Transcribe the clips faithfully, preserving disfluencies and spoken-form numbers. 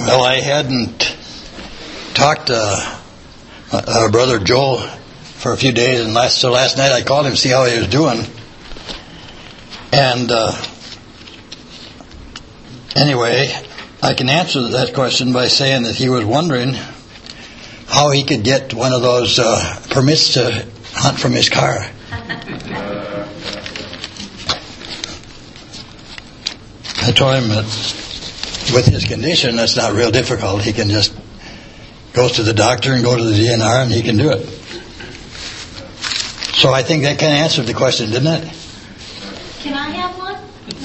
Well, I hadn't talked to uh, Brother Joel for a few days, and last so last night I called him to see how he was doing. And uh, anyway, I can answer that question by saying that he was wondering how he could get one of those uh, permits to hunt from his car. I told him that with his condition, that's not real difficult. He can just go to the doctor and go to the D N R, and he can do it. So I think that kind of answered the question, didn't it? Can I have one?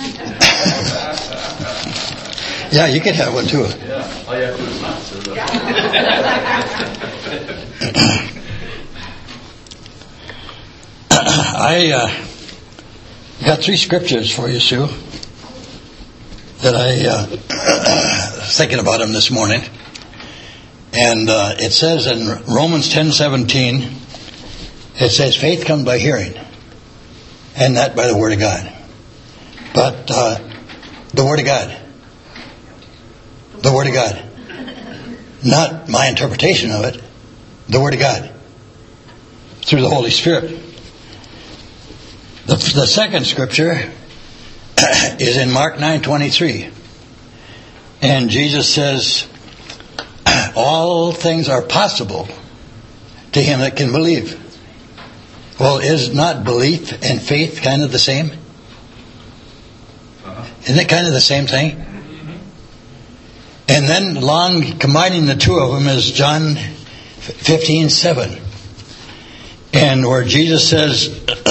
Yeah, you can have one too. Yeah, all you have to do is not. So I uh, got three scriptures for you, Sue, that I uh, was thinking about them this morning. And uh, it says in Romans ten seventeen, it says, faith comes by hearing, and that by the Word of God. But uh, the Word of God. The Word of God. Not my interpretation of it. The Word of God. Through the Holy Spirit. The, the second scripture is in Mark nine twenty-three. And Jesus says, all things are possible to him that can believe. Well, is not belief and faith kind of the same? uh-huh. Isn't it kind of the same thing? And then along combining the two of them is John fifteen seven. And where Jesus says,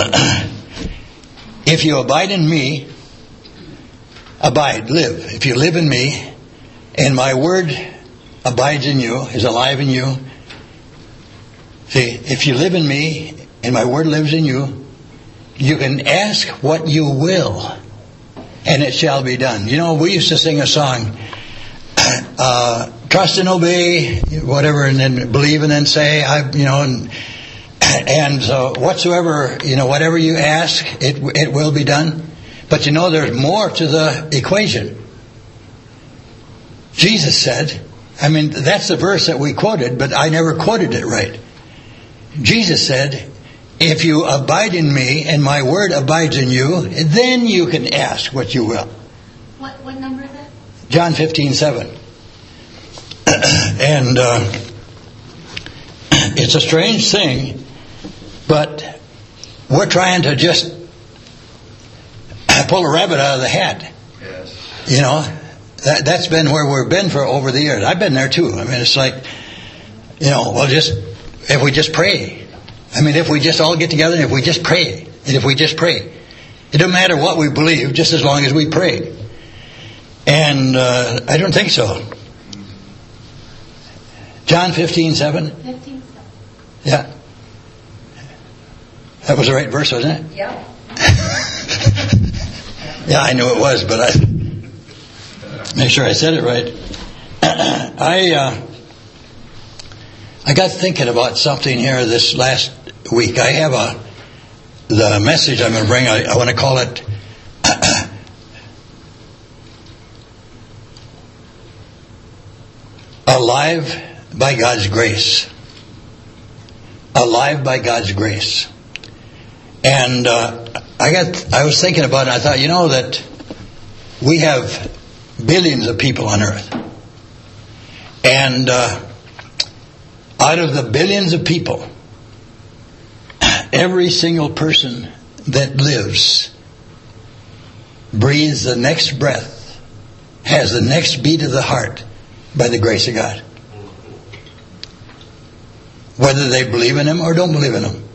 if you abide in me, abide, live. If you live in me, and my word abides in you, is alive in you. See, if you live in me, and my word lives in you, you can ask what you will, and it shall be done. You know, we used to sing a song, uh, trust and obey, whatever, and then believe and then say, I, you know, and and so whatsoever, you know, whatever you ask, it it will be done. But you know, there's more to the equation. Jesus said, I mean, that's the verse that we quoted, but I never quoted it right. Jesus said, if you abide in me and my word abides in you, then you can ask what you will. What what number is that? John fifteen seven. And uh, it's a strange thing, but we're trying to just pull a rabbit out of the hat. Yes. You know, that, that's been where we've been for over the years. I've been there too. I mean, it's like, you know, well, just, if we just pray. I mean, if we just all get together and if we just pray. And if we just pray. It doesn't matter what we believe, just as long as we pray. And uh, I don't think so. John fifteen seven? fifteen seven. Yeah. That was the right verse, wasn't it? Yeah. Yeah, I knew it was, but I make sure I said it right. I uh, I got thinking about something here this last week. I have a the message I'm going to bring. I, I want to call it Alive by God's Grace. Alive by God's grace. And uh, I got I was thinking about it. I thought, you know, that we have billions of people on earth. And uh, out of the billions of people, every single person that lives breathes the next breath, has the next beat of the heart by the grace of God. Whether they believe in Him or don't believe in Him.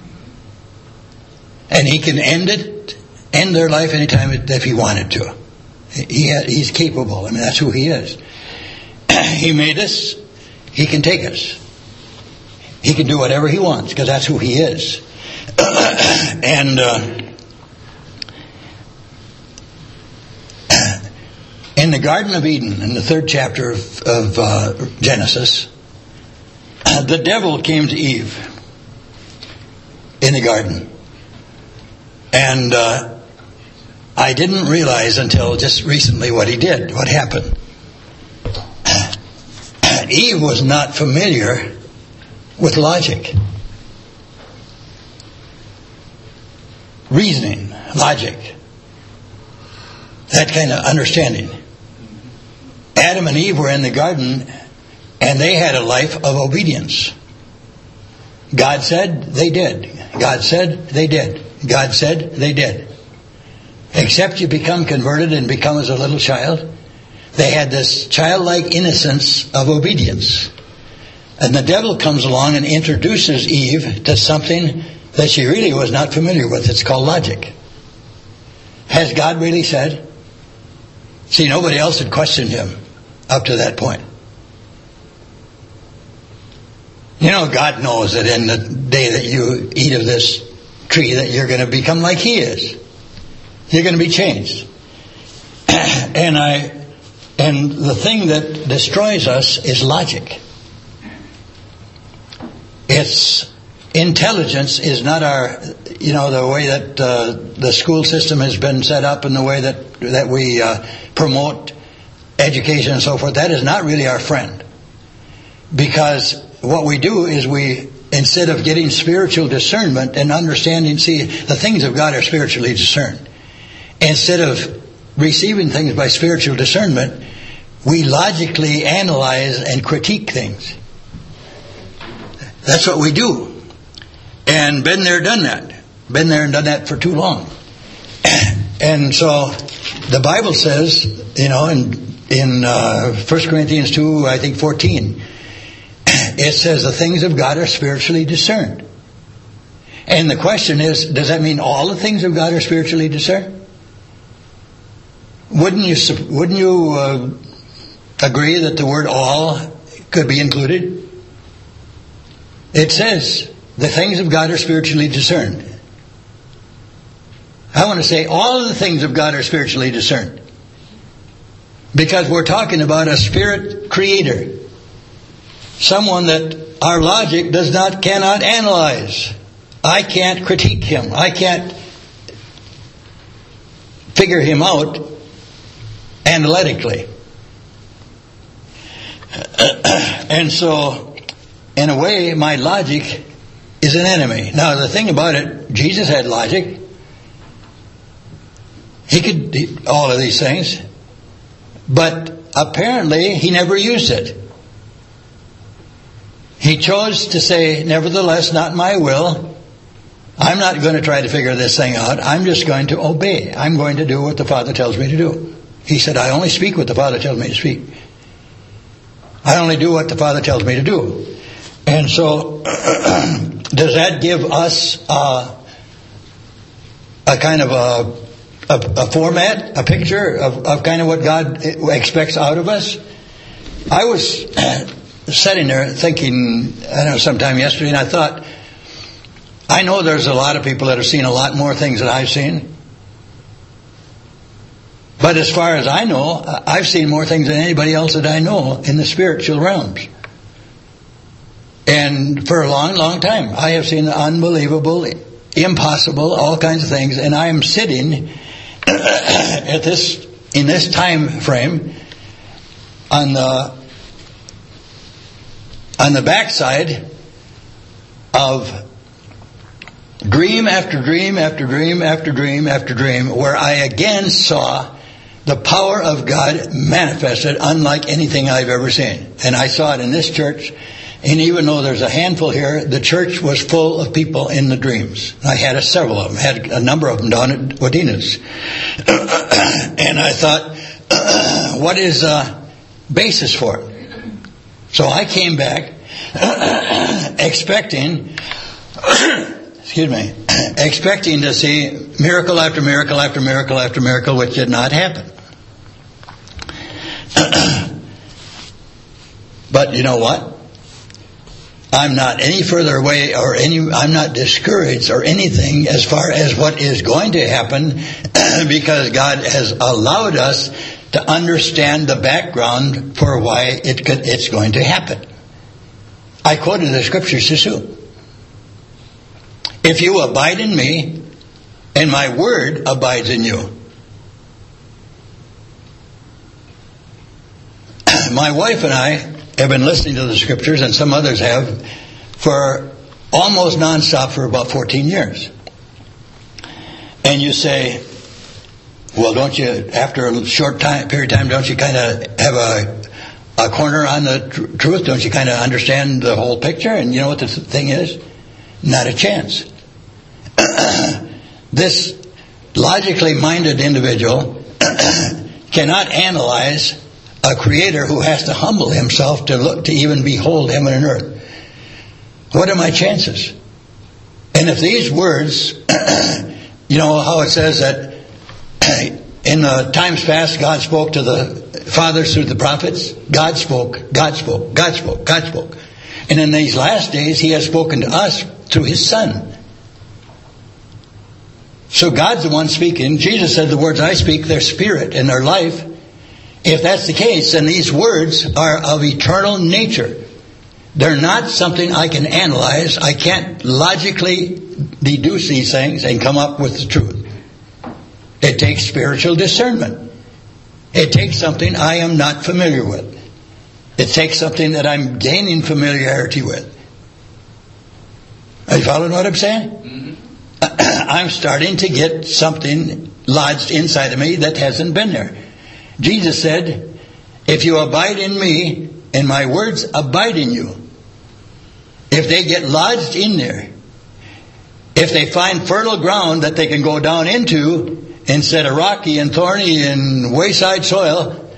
And He can end it, end their life anytime if He wanted to. He He's capable. I mean, that's who He is. He made us. He can take us. He can do whatever He wants because that's who He is. And uh, in the Garden of Eden, in the third chapter of, of uh, Genesis, the devil came to Eve in the garden. And uh, I didn't realize until just recently what he did, what happened. Eve was not familiar with logic. Reasoning, logic. That kind of understanding. Adam and Eve were in the garden and they had a life of obedience. God said, they did. God said, they did. God said, they did. Except you become converted and become as a little child, they had this childlike innocence of obedience. And the devil comes along and introduces Eve to something that she really was not familiar with. It's called logic. Has God really said? See, nobody else had questioned him up to that point. You know, God knows that in the day that you eat of this tree that you're going to become like He is. You're going to be changed. And I, and the thing that destroys us is logic. It's intelligence is not our, you know, the way that uh, the school system has been set up and the way that that we uh, promote education and so forth. That is not really our friend, because what we do is we, instead of getting spiritual discernment and understanding, see, the things of God are spiritually discerned. Instead of receiving things by spiritual discernment, we logically analyze and critique things. That's what we do. And been there, done that. Been there and done that for too long. And so the Bible says, you know, in, in uh, First Corinthians two, I think fourteen, it says the things of God are spiritually discerned. And the question is, does that mean all the things of God are spiritually discerned? Wouldn't you wouldn't you uh, agree that the word all could be included? It says the things of God are spiritually discerned. I want to say all of the things of God are spiritually discerned, because we're talking about a spirit creator, someone that our logic does not, cannot analyze. I can't critique him. I can't figure him out analytically. And so, in a way, my logic is an enemy. Now, the thing about it, Jesus had logic. He could do all of these things. But apparently, he never used it. He chose to say, nevertheless, not my will. I'm not going to try to figure this thing out. I'm just going to obey. I'm going to do what the Father tells me to do. He said, I only speak what the Father tells me to speak. I only do what the Father tells me to do. And so, does that give us uh, a kind of a, a, a format, a picture of, of kind of what God expects out of us? I was sitting there thinking, I don't know, sometime yesterday, and I thought, I know there's a lot of people that have seen a lot more things than I've seen. But as far as I know, I've seen more things than anybody else that I know in the spiritual realms. And for a long, long time, I have seen the unbelievable, impossible, all kinds of things. And I am sitting at this, in this time frame, on the on the backside of dream after dream after dream after dream after dream, where I again saw the power of God manifested unlike anything I've ever seen. And I saw it in this church. And even though there's a handful here, the church was full of people in the dreams. I had a, several of them. I had a number of them down at Wadina's. And I thought, what is the basis for it? So I came back expecting, excuse me, expecting to see miracle after miracle after miracle after miracle, which did not happen. But you know what? I'm not any further away or any, I'm not discouraged or anything as far as what is going to happen, because God has allowed us to understand the background for why it could, it's going to happen. I quoted the scriptures to Sue. If you abide in me, and my word abides in you. My wife and I have been listening to the scriptures, and some others have, for almost nonstop for about fourteen years. And you say, well, don't you, after a short time period of time, don't you kind of have a, a corner on the tr- truth? Don't you kind of understand the whole picture? And you know what the th- thing is? Not a chance. This logically minded individual cannot analyze a creator who has to humble himself to look to even behold heaven and earth. What are my chances? And if these words, you know how it says that in the times past God spoke to the fathers through the prophets? God spoke, God spoke, God spoke, God spoke. And in these last days He has spoken to us through His Son. So God's the one speaking. Jesus said, the words I speak, they're spirit and their life. If that's the case, then these words are of eternal nature. They're not something I can analyze. I can't logically deduce these things and come up with the truth. It takes spiritual discernment. It takes something I am not familiar with. It takes something that I'm gaining familiarity with. Are you following what I'm saying? Mm-hmm. I'm starting to get something lodged inside of me that hasn't been there. Jesus said, if you abide in me and my words abide in you, if they get lodged in there, if they find fertile ground that they can go down into instead of rocky and thorny and wayside soil,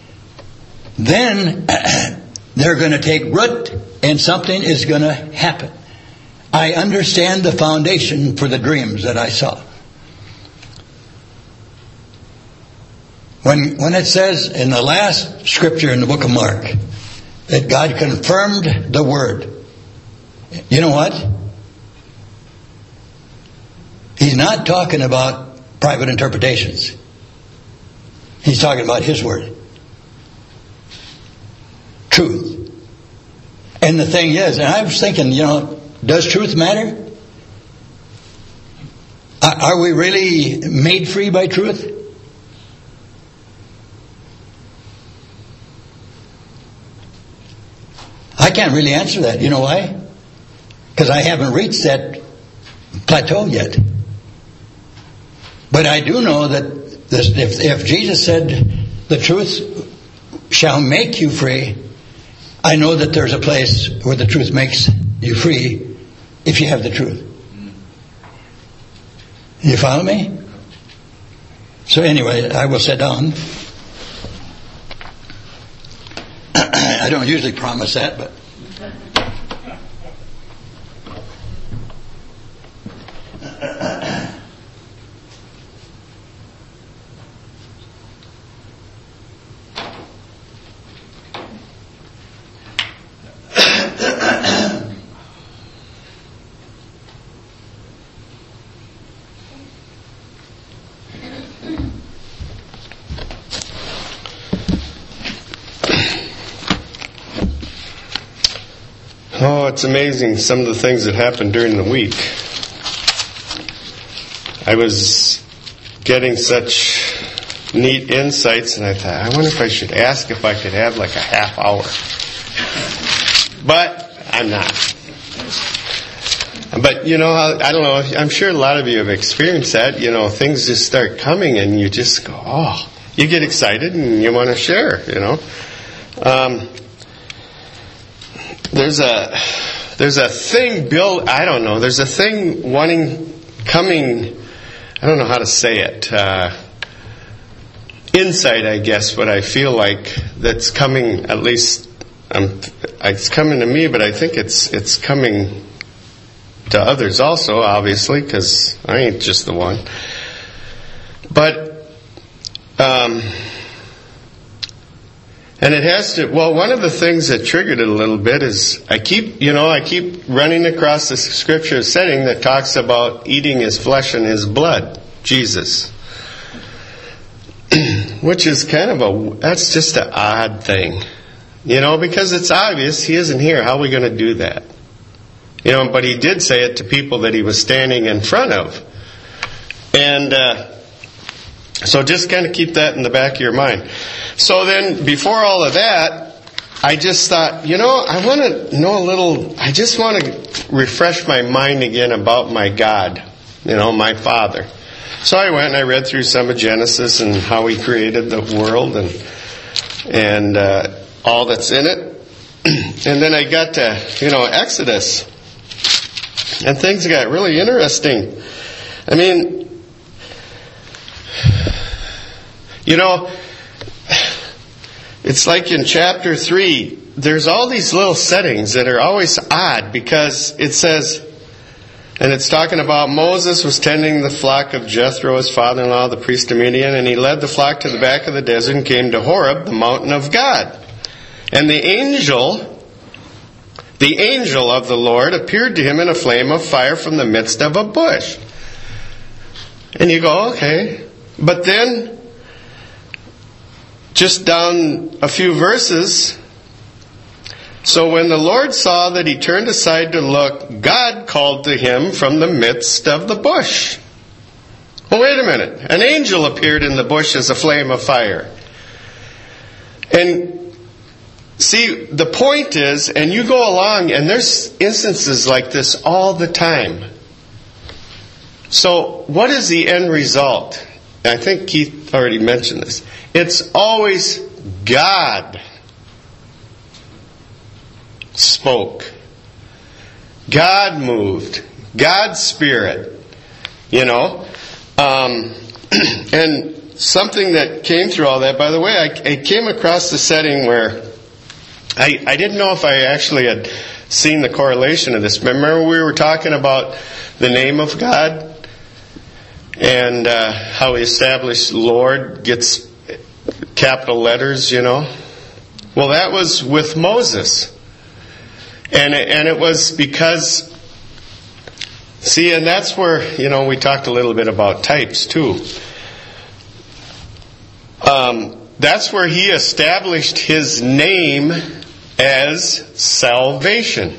then they're going to take root and something is going to happen. I understand the foundation for the dreams that I saw. When, when it says in the last scripture in the book of Mark that God confirmed the word, you know what? He's not talking about private interpretations. He's talking about His word. Truth. And the thing is, and I was thinking, you know, does truth matter? Are we really made free by truth? I can't really answer that. You know why? Because I haven't reached that plateau yet. But I do know that this, if, if Jesus said the truth shall make you free, I know that there's a place where the truth makes you free if you have the truth. You follow me? So anyway, I will sit down. I don't usually promise that, but Oh, it's amazing some of the things that happened during the week. I was getting such neat insights, and I thought, I wonder if I should ask if I could have like a half hour. But I'm not. But, you know, I don't know, I'm sure a lot of you have experienced that. You know, things just start coming, and you just go, oh, you get excited, and you want to share, you know. Um... There's a there's a thing built, I don't know, there's a thing wanting, coming, I don't know how to say it, uh, insight, I guess, what I feel like that's coming, at least, um, it's coming to me, but I think it's it's coming to others also, obviously, because I ain't just the one. But, um... And it has to, well, one of the things that triggered it a little bit is I keep, you know, I keep running across the scripture setting that talks about eating His flesh and His blood, Jesus. Which is kind of a, that's just an odd thing. You know, because it's obvious He isn't here. How are we going to do that? You know, but He did say it to people that He was standing in front of. And, uh, so just kind of keep that in the back of your mind. So then, before all of that, I just thought, you know, I want to know a little, I just want to refresh my mind again about my God, you know, my Father. So I went and I read through some of Genesis and how He created the world and and uh, all that's in it. And then I got to, you know, Exodus. And things got really interesting. I mean, you know, it's like in chapter three, there's all these little settings that are always odd because it says, and it's talking about Moses was tending the flock of Jethro, his father-in-law, the priest of Midian, and he led the flock to the back of the desert and came to Horeb, the mountain of God. And the angel, the angel of the Lord appeared to him in a flame of fire from the midst of a bush. And you go, okay. But then, just down a few verses, so when the Lord saw that he turned aside to look, God called to him from the midst of the bush. Well, wait a minute. An angel appeared in the bush as a flame of fire. And see, the point is, and you go along, and there's instances like this all the time. So, what is the end result? I think Keith already mentioned this. It's always God spoke. God moved. God's Spirit. You know? Um, and something that came through all that, by the way, I, I came across the setting where I, I didn't know if I actually had seen the correlation of this. Remember we were talking about the name of God? And uh, how He established Lord gets capital letters, you know? Well, that was with Moses. And it, and it was because, see, and that's where, you know, we talked a little bit about types too. Um, that's where He established His name as salvation.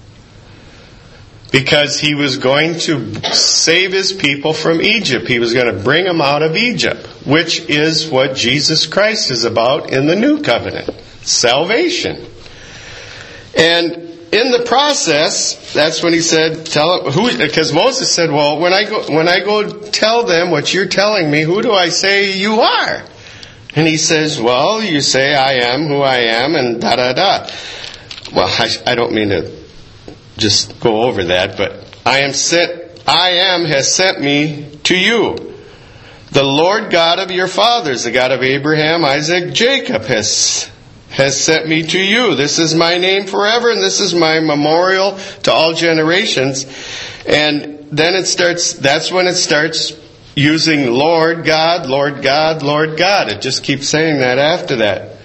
Because He was going to save His people from Egypt. He was going to bring them out of Egypt, which is what Jesus Christ is about in the new covenant. Salvation. And in the process, that's when He said, "Tell who," because Moses said, "Well, when I go, when I go tell them what you're telling me, who do I say you are?" And He says, "Well, you say I am who I am," and da da da. Well, I, I don't mean to just go over that, but I am sent. I am has sent me to you. The Lord God of your fathers, the God of Abraham, Isaac, Jacob, has has sent me to you. This is my name forever, and this is my memorial to all generations. And then it starts, that's when it starts using Lord God, Lord God, Lord God. It just keeps saying that after that.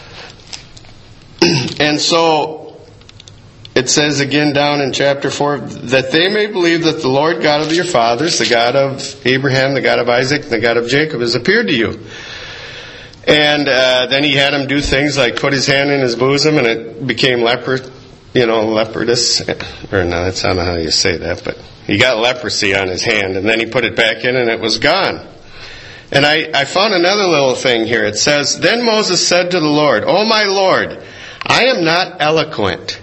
And so, it says again down in chapter four, that they may believe that the Lord God of your fathers, the God of Abraham, the God of Isaac, the God of Jacob, has appeared to you. And uh, then He had him do things like put his hand in his bosom and it became leper, you know, leprous. Or no, that's not how you say that, but he got leprosy on his hand and then he put it back in and it was gone. And I, I found another little thing here. It says, "Then Moses said to the Lord, O my Lord, I am not eloquent,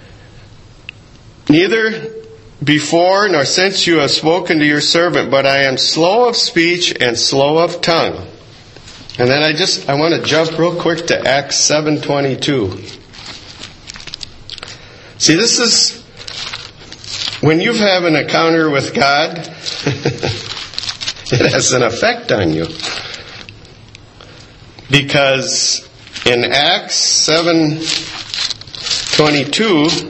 neither before nor since you have spoken to your servant, but I am slow of speech and slow of tongue." And then I just, I want to jump real quick to Acts seven twenty-two. See, this is, when you have an encounter with God, it has an effect on you. Because in Acts seven twenty-two,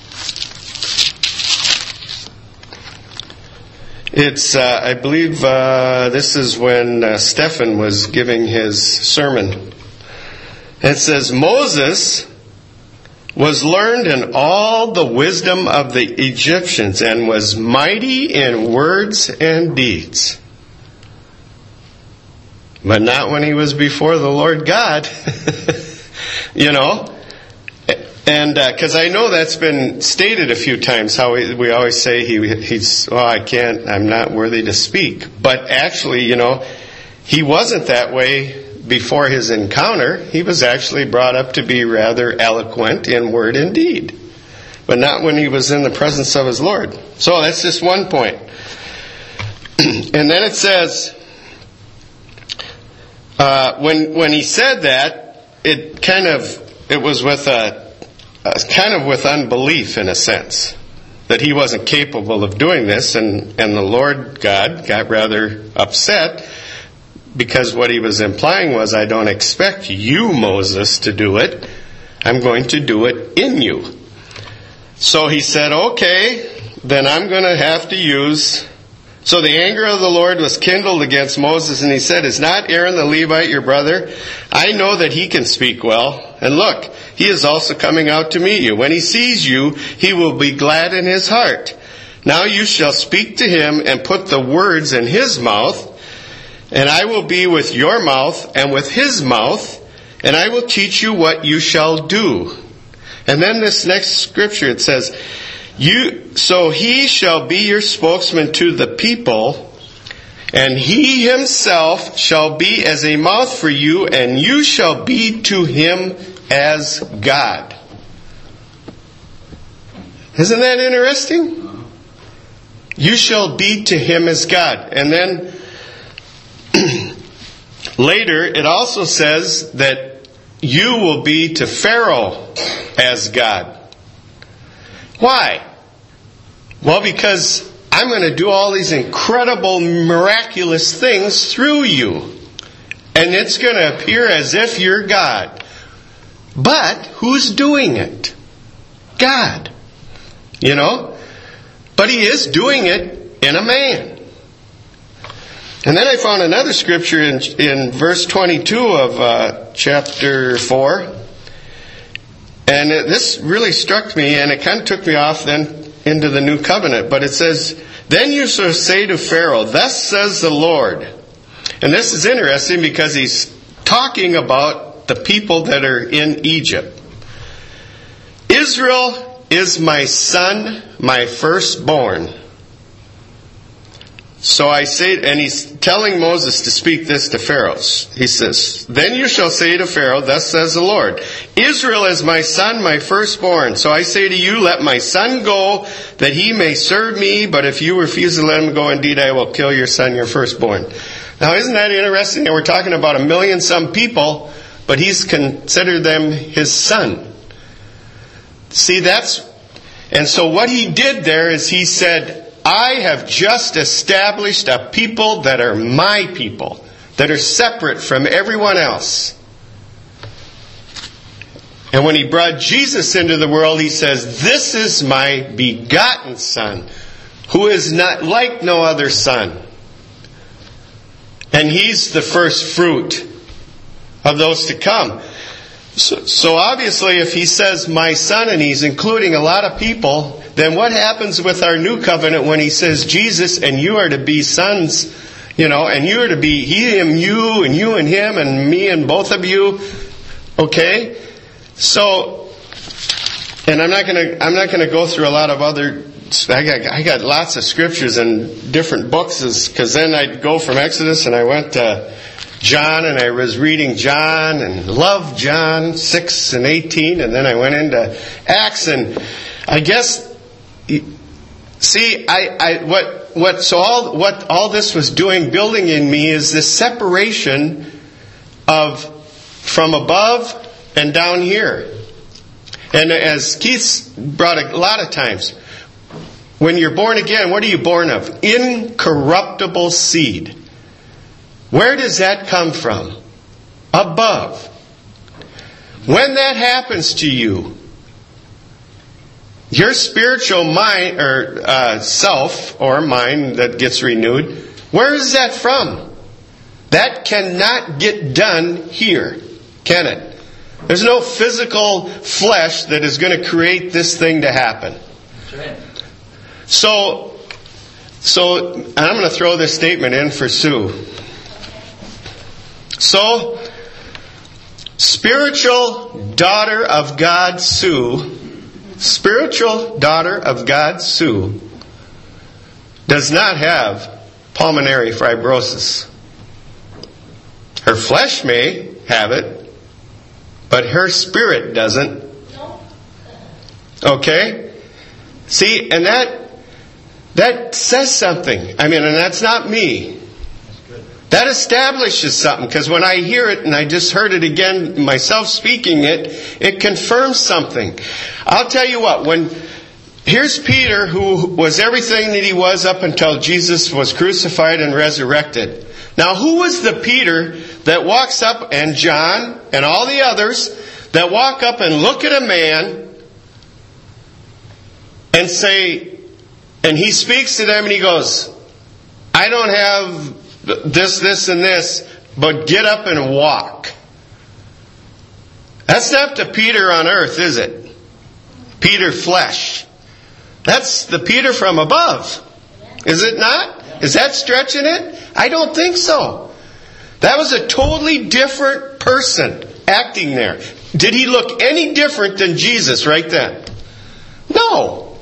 It's, uh, I believe, uh, this is when uh, Stephen was giving his sermon. It says, "Moses was learned in all the wisdom of the Egyptians and was mighty in words and deeds. But not when he was before the Lord God." You know? And because uh, I know that's been stated a few times, how we, we always say he he's, oh, I can't, I'm not worthy to speak. But actually, you know, he wasn't that way before his encounter, he was actually brought up to be rather eloquent in word and deed. But not when he was in the presence of his Lord. So that's just one point. And then it says, uh, when when he said that, it kind of, it was with a, a, kind of with unbelief in a sense, that he wasn't capable of doing this, and, and the Lord God got rather upset, because what he was implying was, I don't expect you, Moses, to do it. I'm going to do it in you. So he said, okay, then I'm going to have to use... So the anger of the Lord was kindled against Moses, and he said, is not Aaron the Levite your brother? I know that he can speak well. And look, he is also coming out to meet you. When he sees you, he will be glad in his heart. Now you shall speak to him and put the words in his mouth, and I will be with your mouth and with his mouth, and I will teach you what you shall do. And then this next scripture, it says, "You so he shall be your spokesman to the people, and he himself shall be as a mouth for you, and you shall be to him as God." Isn't that interesting? You shall be to him as God. And then later it also says that you will be to Pharaoh as God. Why? Well, because I'm going to do all these incredible, miraculous things through you. And it's going to appear as if you're God. But who's doing it? God. You know? But he is doing it in a man. And then I found another scripture in, in verse twenty-two of uh, chapter four. And it, this really struck me, and it kind of took me off then into the new covenant. But it says, "Then you shall say to Pharaoh, thus says the Lord." And this is interesting because he's talking about the people that are in Egypt. "Israel is my son, my firstborn. So I say," and he's telling Moses to speak this to Pharaoh. He says, "Then you shall say to Pharaoh, thus says the Lord, Israel is my son, my firstborn. So I say to you, let my son go, that he may serve me. But if you refuse to let him go, indeed I will kill your son, your firstborn." Now isn't that interesting? And we're talking about a million some people, but he's considered them his son. See, that's, and so what he did there is he said, I have just established a people that are my people, that are separate from everyone else. And when he brought Jesus into the world, he says, this is my begotten son, who is not like no other son. And he's the first fruit of those to come. So, so obviously if he says my son, and he's including a lot of people, then what happens with our new covenant when he says Jesus and you are to be sons, you know, and you are to be he and you and you and him and me and both of you, okay? So, and I'm not gonna I'm not gonna go through a lot of other. I got I got lots of scriptures in different books, because then I'd go from Exodus and I went to John, and I was reading John and loved John six and eighteen, and then I went into Acts, and I guess. See, I, I, what, what, so all, what all this was doing, building in me, is this separation of from above and down here. And as Keith's brought a lot of times, when you're born again, what are you born of? Incorruptible seed. Where does that come from? Above. When that happens to you, your spiritual mind or uh, self or mind that gets renewed, where is that from? That cannot get done here, can it? There's no physical flesh that is going to create this thing to happen. So, so and I'm going to throw this statement in for Sue. So, spiritual daughter of God, Sue. Spiritual daughter of God, Sue, does not have pulmonary fibrosis. Her Her flesh may have it, but her spirit doesn't. Okay? See, and that that says something. I mean, and that's not me. That establishes something, because when I hear it, and I just heard it again myself speaking it, it confirms something. I'll tell you what, when here's Peter, who was everything that he was up until Jesus was crucified and resurrected. Now, who was the Peter that walks up, and John and all the others, that walk up and look at a man and say, and he speaks to them and he goes, I don't have this, this, and this, but get up and walk. That's not the Peter on earth, is it? Peter flesh. That's the Peter from above. Is it not? Is that stretching it? I don't think so. That was a totally different person acting there. Did he look any different than Jesus right then? No.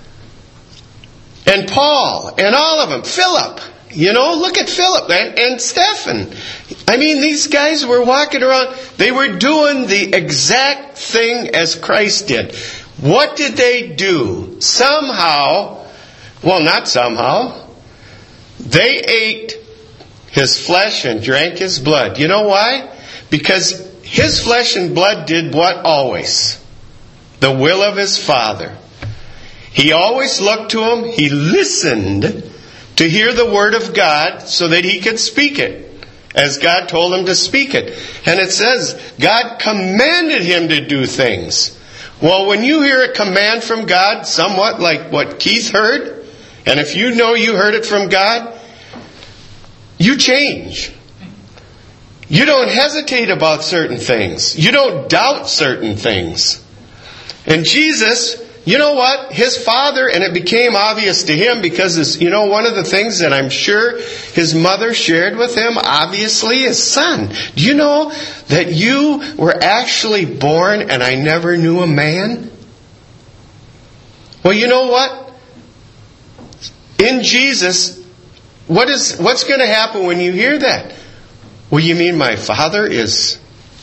And Paul, and all of them. Philip. You know, look at Philip and, and Stephen. I mean, these guys were walking around. They were doing the exact thing as Christ did. What did they do? Somehow, well, not somehow, they ate His flesh and drank His blood. You know why? Because His flesh and blood did what always? The will of His Father. He always looked to Him. He listened to hear the Word of God so that He could speak it, as God told Him to speak it. And it says, God commanded Him to do things. Well, when you hear a command from God, somewhat like what Keith heard, and if you know you heard it from God, you change. You don't hesitate about certain things. You don't doubt certain things. And Jesus, you know what? His Father, and it became obvious to Him because, this, you know, one of the things that I'm sure His mother shared with Him, obviously, is, Son, do you know that you were actually born and I never knew a man? Well, you know what? In Jesus, what is what's going to happen when you hear that? Well, you mean my Father is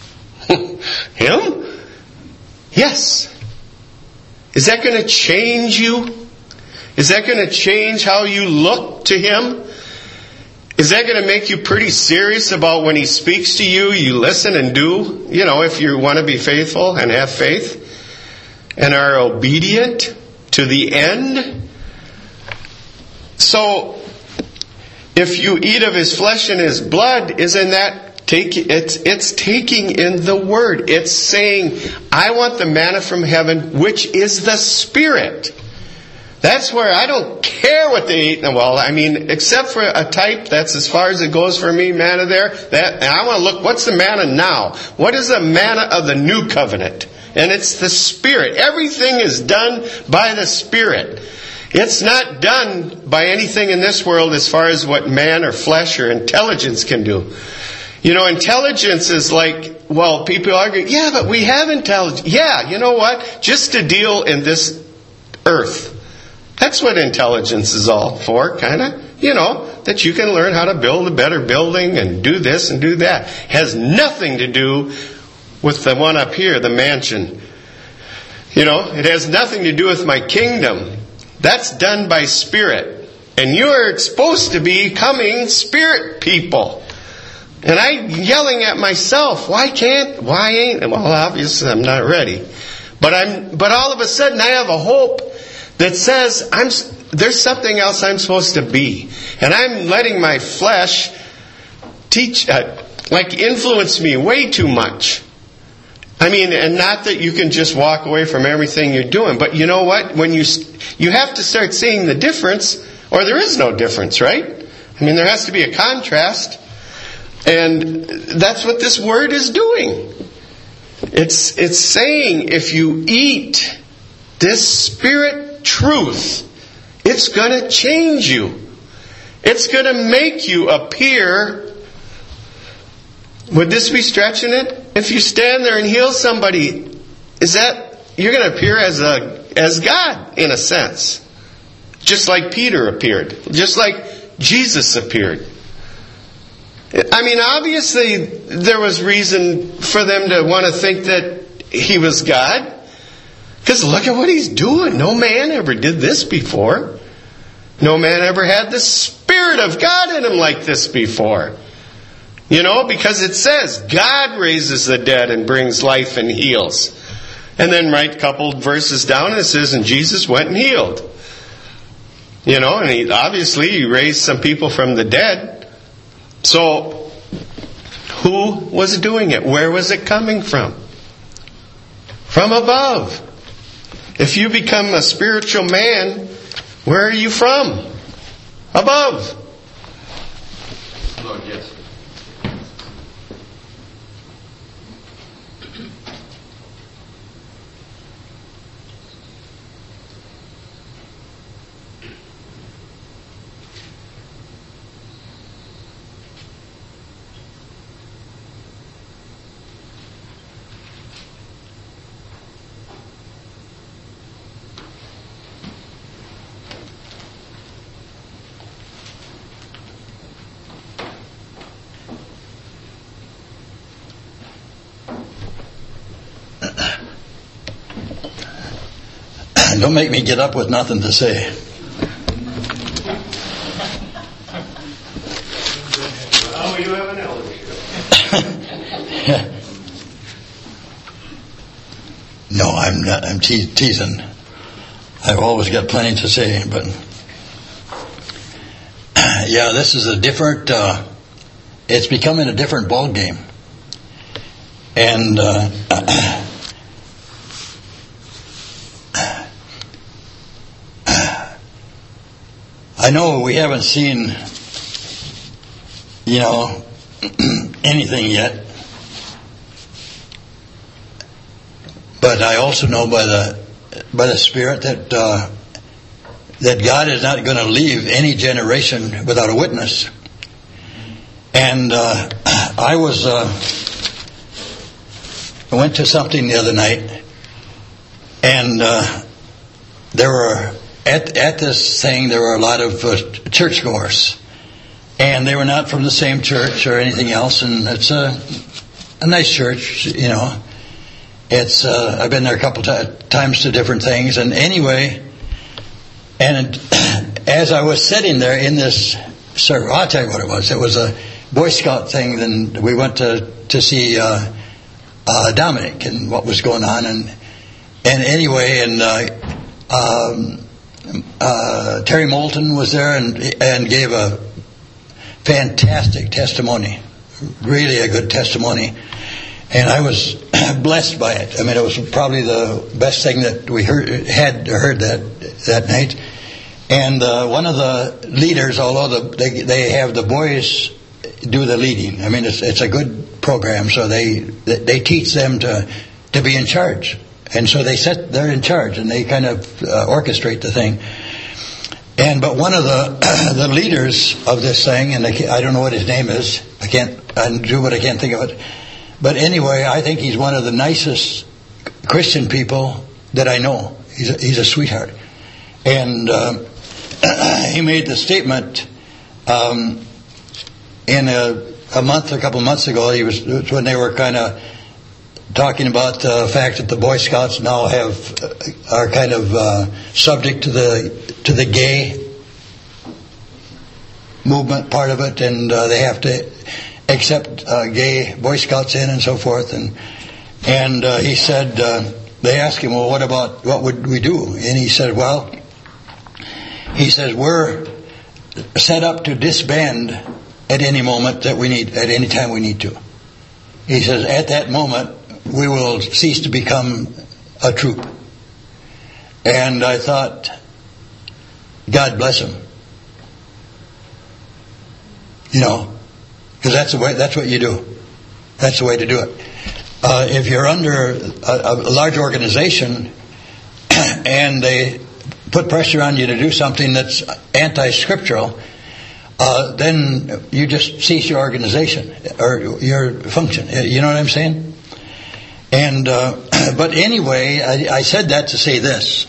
Him? Yes. Is that going to change you? Is that going to change how you look to Him? Is that going to make you pretty serious about when He speaks to you, you listen and do? You know, if you want to be faithful and have faith and are obedient to the end. So, if you eat of His flesh and His blood, isn't that Take, it's, it's taking in the Word. It's saying, I want the manna from heaven, which is the Spirit. That's where I don't care what they eat. Well, I mean, except for a type, that's as far as it goes for me, manna there. That, and I want to look, what's the manna now? What is the manna of the new covenant? And it's the Spirit. Everything is done by the Spirit. It's not done by anything in this world as far as what man or flesh or intelligence can do. You know, intelligence is like, well, people argue, yeah, but we have intelligence. Yeah, you know what? Just to deal in this earth. That's what intelligence is all for, kind of. You know, that you can learn how to build a better building and do this and do that. Has nothing to do with the one up here, the mansion. You know, it has nothing to do with my kingdom. That's done by Spirit. And you are supposed to be becoming Spirit people. And I'm yelling at myself, why can't, why ain't, well, obviously I'm not ready. But I'm, but all of a sudden I have a hope that says, I'm, there's something else I'm supposed to be. And I'm letting my flesh teach, uh, like influence me way too much. I mean, and not that you can just walk away from everything you're doing, but you know what? When you, you have to start seeing the difference, or there is no difference, right? I mean, there has to be a contrast. And that's what this word is doing. It's it's saying if you eat this Spirit truth, it's going to change you. It's going to make you appear. Would this be stretching it? If you stand there and heal somebody, is that you're going to appear as a as God in a sense, just like Peter appeared, just like Jesus appeared. I mean, obviously, there was reason for them to want to think that he was God. Because look at what he's doing. No man ever did this before. No man ever had the Spirit of God in him like this before. You know, because it says, God raises the dead and brings life and heals. And then right couple verses down, it says, and Jesus went and healed. You know, and he obviously he raised some people from the dead. So, who was doing it? Where was it coming from? From above. If you become a spiritual man, where are you from? Above. Lord, yes. Don't make me get up with nothing to say. Oh, you have an eldership. No, I'm not. I'm te- teasing. I've always got plenty to say, but yeah, this is a different. Uh, it's becoming a different ball game, and. Uh, I know we haven't seen, you know, anything yet, but I also know by the by the Spirit that uh, that God is not going to leave any generation without a witness. And uh, I was uh, I went to something the other night, and uh, there were. At at this thing, there were a lot of uh, churchgoers, and they were not from the same church or anything else. And it's a a nice church, you know. It's uh, I've been there a couple t- times to different things, and anyway, and as I was sitting there in this service, I'll tell you what it was. It was a Boy Scout thing. Then we went to to see uh, uh, Dominic and what was going on, and and anyway, and. Uh, um, Uh, Terry Moulton was there and and gave a fantastic testimony, really a good testimony, and I was blessed by it. I mean, it was probably the best thing that we heard had heard that that night. And uh, one of the leaders, although the, they they have the boys do the leading. I mean, it's it's a good program, so they they teach them to to be in charge. And so they sit, they're in charge, and they kind of uh, orchestrate the thing. And but one of the the leaders of this thing, and I, I don't know what his name is. I can't I do, but I can't think of it. But anyway, I think he's one of the nicest Christian people that I know. He's a, he's a sweetheart, and uh, he made the statement um, in a, a month, a couple of months ago. He was it was when they were kind of talking about the fact that the Boy Scouts now have uh, are kind of uh, subject to the to the gay movement part of it, and uh, they have to accept uh, gay Boy Scouts in and so forth. And and uh, he said uh, they asked him, well, what about what would we do? And he said, well, he says we're set up to disband at any moment that we need, at any time we need to. He says at that moment we will cease to become a troop. And I thought, God bless him. You know, because that's the way. That's what you do. That's the way to do it. Uh, if you're under a, a large organization and they put pressure on you to do something that's anti-scriptural, uh, then you just cease your organization or your function. You know what I'm saying? And uh, but anyway, I, I said that to say this.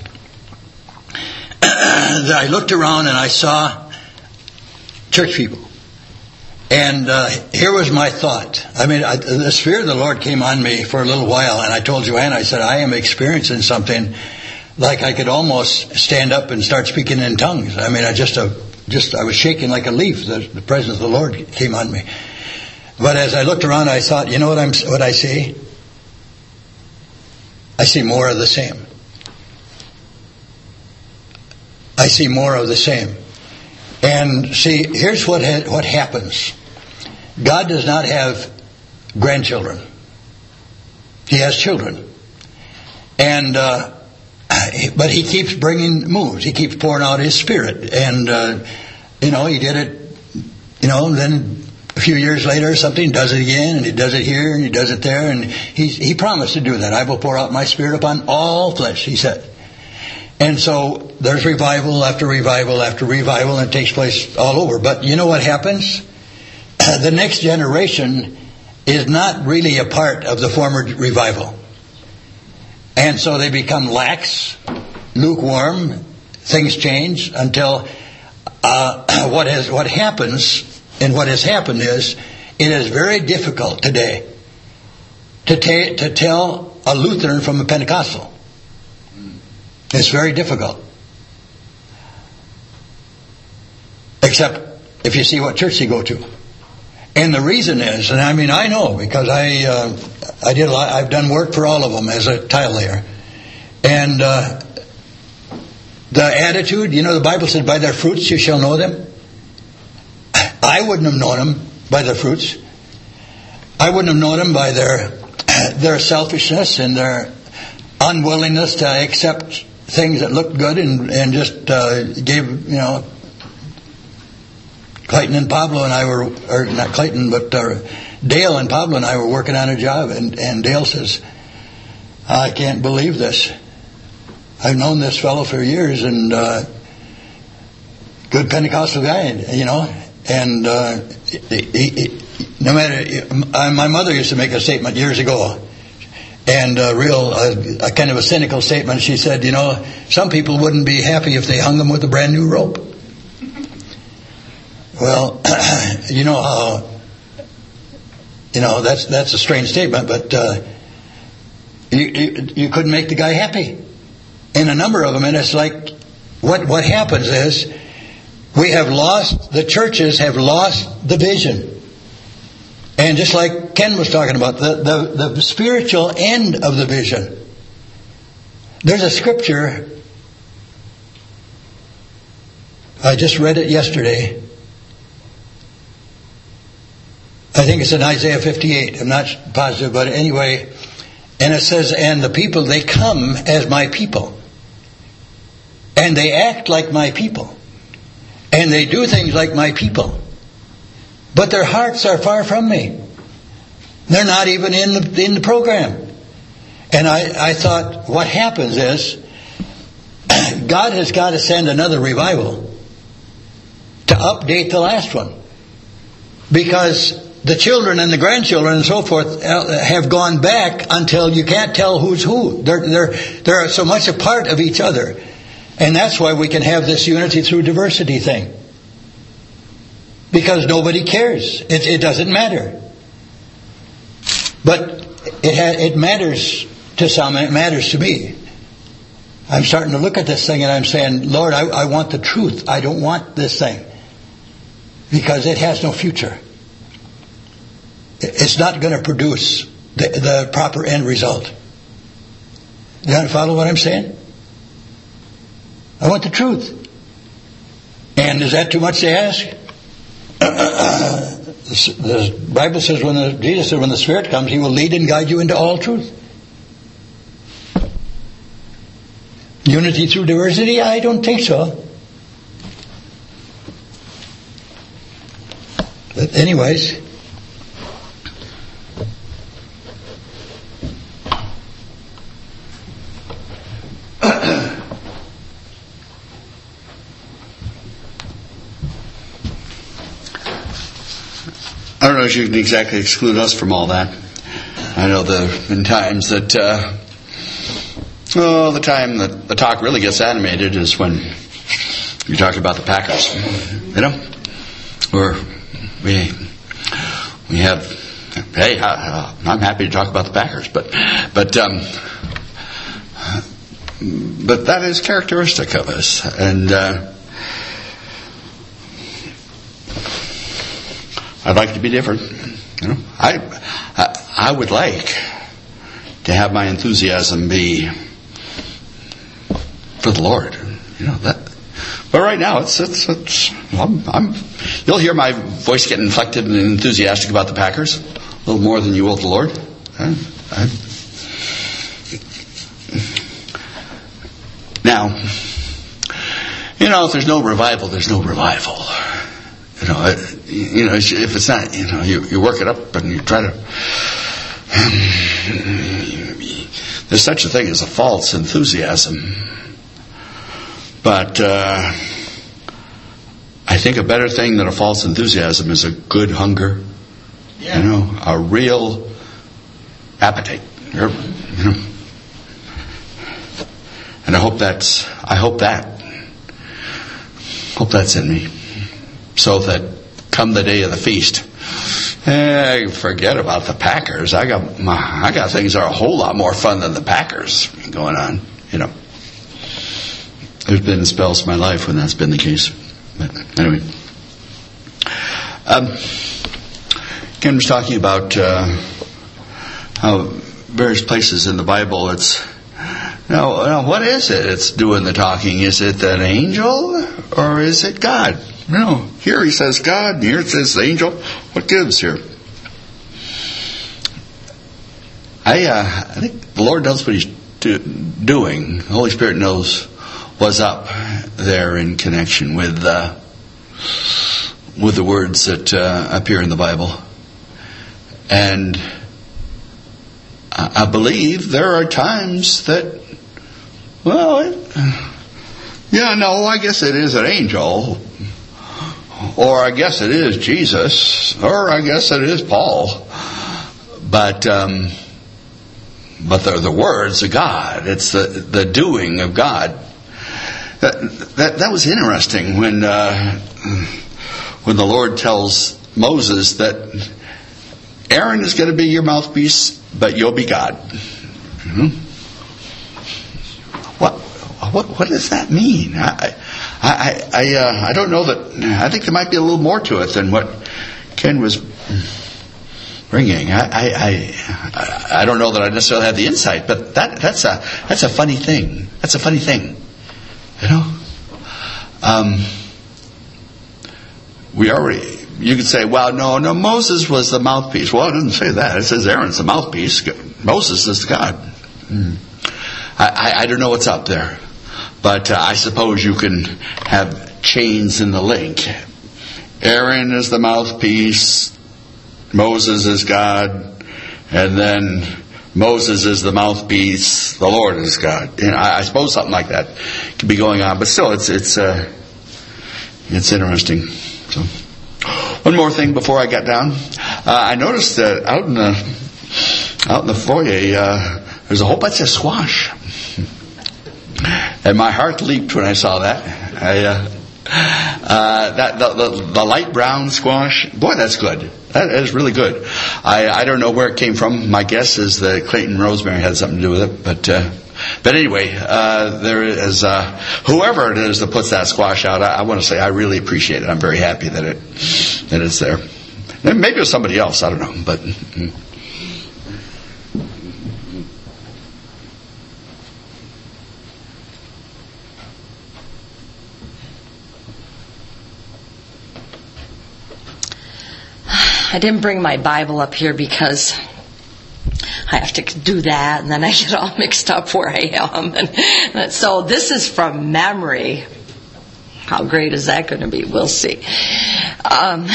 I looked around and I saw church people, And uh, here was my thought. I mean, I, the Spirit of the Lord came on me for a little while, and I told Joanne, I said, I am experiencing something like I could almost stand up and start speaking in tongues. I mean, I just, uh, just I was shaking like a leaf. The, the presence of the Lord came on me. But as I looked around, I thought, you know what I'm, what I see? I see more of the same. I see more of the same. And see, here's what ha- what happens. God does not have grandchildren. He has children. And, uh, but He keeps bringing moves. He keeps pouring out His Spirit. And, uh, you know, He did it, you know, then a few years later or something, does it again, and He does it here, and He does it there. And He, he promised to do that. I will pour out my Spirit upon all flesh, He said. And so there's revival after revival after revival, and it takes place all over. But you know what happens? The next generation is not really a part of the former revival. And so they become lax, lukewarm. Things change until uh, what has what happens and what has happened is it is very difficult today to ta- to tell a Lutheran from a Pentecostal. It's very difficult. Except if you see what church you go to. And the reason is, and I mean I know because I uh, I did a lot, I've done work for all of them as a tile layer. And uh, the attitude, you know, the Bible says, by their fruits you shall know them. I wouldn't have known them by their fruits. I wouldn't have known them by their their selfishness and their unwillingness to accept things that looked good and, and just uh, gave, you know, Clayton and Pablo and I were, or not Clayton, but uh, Dale and Pablo and I were working on a job, and, and Dale says, I can't believe this. I've known this fellow for years, and uh, good Pentecostal guy, you know, and uh, he, he, no matter, my mother used to make a statement years ago, and a real, a, a kind of a cynical statement. She said, you know, some people wouldn't be happy if they hung them with a brand new rope. Well, you know how, you know, that's that's a strange statement, but uh, you, you you couldn't make the guy happy. And a number of them, and it's like, what what happens is, we have lost, the churches have lost the vision. And just like Ken was talking about, the, the, the spiritual end of the vision. There's a scripture, I just read it yesterday. I think it's in Isaiah fifty-eight. I'm not positive, but anyway. And it says, and the people, they come as my people. And they act like my people. And they do things like my people. But their hearts are far from me. They're not even in the, in the program. And I, I thought, what happens is, God has got to send another revival to update the last one. Because the children and the grandchildren and so forth have gone back until you can't tell who's who. They're, they're, they're so much a part of each other. And that's why we can have this unity through diversity thing. Because nobody cares. It, it doesn't matter. But it ha- it matters to some, and it matters to me. I'm starting to look at this thing and I'm saying, Lord, I, I want the truth. I don't want this thing. Because it has no future. It's not going to produce the, the proper end result. You want to follow what I'm saying? I want the truth. And is that too much to ask? The Bible says, when the, Jesus said, when the Spirit comes, He will lead and guide you into all truth. Unity through diversity? I don't think so. But anyways, I don't know if you can exactly exclude us from all that. I know there have been times that, uh, oh, the time that the talk really gets animated is when you talk about the Packers, you know, where we we have, hey, I, I'm happy to talk about the Packers, but, but, um, but that is characteristic of us. And, uh, I'd like to be different. You know, I, I, I would like to have my enthusiasm be for the Lord. You know that. But right now, it's it's, it's I'm, I'm. You'll hear my voice get inflected and enthusiastic about the Packers a little more than you will the Lord. I, I, now, you know, if there's no revival, there's no revival. You know, it, you know, if it's not, you know, you, you work it up and you try to. There's such a thing as a false enthusiasm. But uh, I think a better thing than a false enthusiasm is a good hunger. Yeah. You know, a real appetite. You know, and I hope that's. I hope that. Hope that's in me, so that come the day of the feast, eh, forget about the Packers. I got my, I got things that are a whole lot more fun than the Packers going on. You know. There's been spells in my life when that's been the case. But anyway. Um, Ken was talking about uh, how various places in the Bible it's... Now, now, what is it it's doing the talking? Is it an angel or is it God? No. Here he says God, and here it says angel. What gives here? I, uh, I think the Lord knows what he's do, doing. The Holy Spirit knows was up there in connection with uh, with the words that uh, appear in the Bible. And I believe there are times that, well, it, yeah, no, I guess it is an angel, or I guess it is Jesus, or I guess it is Paul. But um, but they're the words of God. It's the the doing of God. That, that that was interesting when uh, when the Lord tells Moses that Aaron is going to be your mouthpiece, but you'll be God. Mm-hmm. What what what does that mean? I I I uh, I don't know that. I think there might be a little more to it than what Ken was bringing. I I I, I don't know that I necessarily have the insight, but that that's a that's a funny thing. That's a funny thing. You know, um, we already, you could say, well, no, no, Moses was the mouthpiece. Well, it doesn't say that. It says Aaron's the mouthpiece. Moses is God. Mm. I, I, I don't know what's up there. But uh, I suppose you can have chains in the link. Aaron is the mouthpiece. Moses is God. And then Moses is the mouthpiece. The Lord is God. And I, I suppose something like that could be going on. But still, it's it's uh, it's interesting. So, one more thing before I got down. Uh, I noticed that out in the out in the foyer, uh, there's a whole bunch of squash, and my heart leaped when I saw that. I, uh, uh, that the, the, the light brown squash. Boy, that's good. That is really good. I, I don't know where it came from. My guess is that Clayton Rosemary had something to do with it. But uh, but anyway, uh, there is uh, whoever it is that puts that squash out. I, I want to say I really appreciate it. I'm very happy that it that it's there. And maybe it was somebody else. I don't know. But. Mm. I didn't bring my Bible up here because I have to do that, and then I get all mixed up where I am. And so this is from memory. How great is that going to be? We'll see. Um,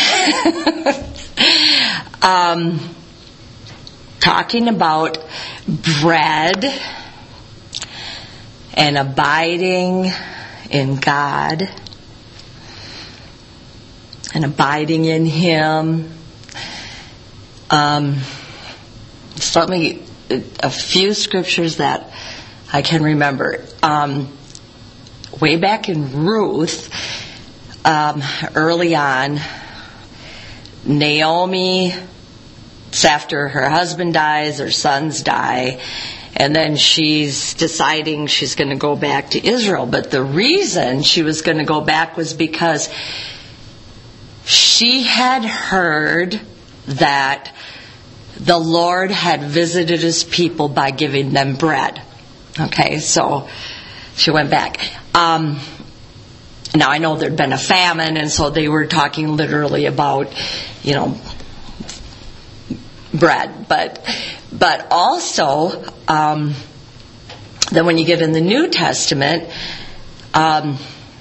um, talking about bread and abiding in God and abiding in Him. Um, so let me, a few scriptures that I can remember. Um, way back in Ruth, um, early on, Naomi It's after her husband dies, her sons die, and then she's deciding she's going to go back to Israel. But the reason she was going to go back was because she had heard that the Lord had visited His people by giving them bread. Okay, so she went back. Um, now I know there'd been a famine, and so they were talking literally about, you know, bread. But but also, um, then when you get in the New Testament, um,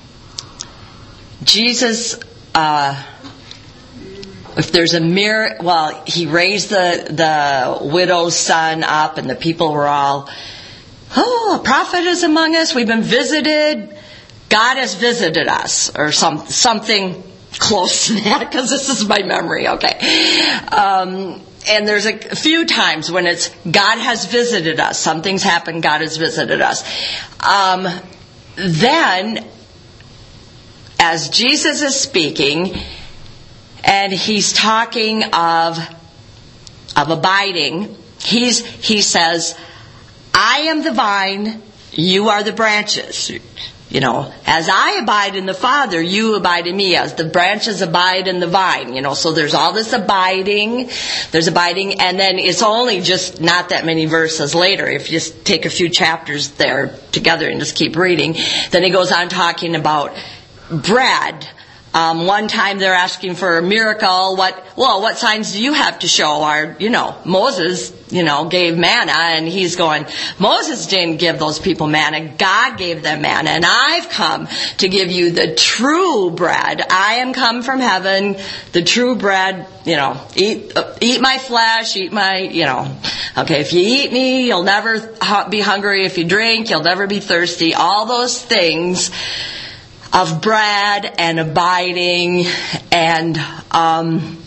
Jesus, uh, if there's a miracle, well, He raised the the widow's son up, and the people were all, oh, a prophet is among us. We've been visited. God has visited us, or some something close to that, because this is my memory. Okay, um, and there's a few times when it's God has visited us. Something's happened. God has visited us. Um, then, as Jesus is speaking, and He's talking of of abiding, he's he says, I am the vine, you are the branches. You know, as I abide in the Father, you abide in me, as the branches abide in the vine. You know, so there's all this abiding, there's abiding, and then it's only just not that many verses later, if you just take a few chapters there together and just keep reading, then He goes on talking about bread. Um, one time they're asking for a miracle. What, well, what signs do you have to show? Our, you know, Moses, you know, gave manna, and he's going, Moses didn't give those people manna. God gave them manna, and I've come to give you the true bread. I am come from heaven, the true bread, you know, eat, uh, eat my flesh, eat my, you know, okay, if you eat me, you'll never be hungry. If you drink, you'll never be thirsty. All those things of bread and abiding, and um,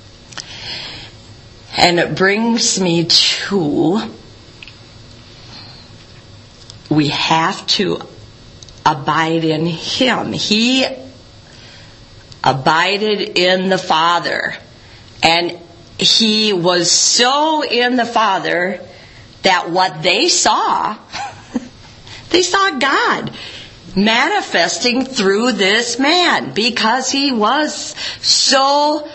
and it brings me to, we have to abide in Him. He abided in the Father, and He was so in the Father that what they saw, they saw God manifesting through this man, because he was so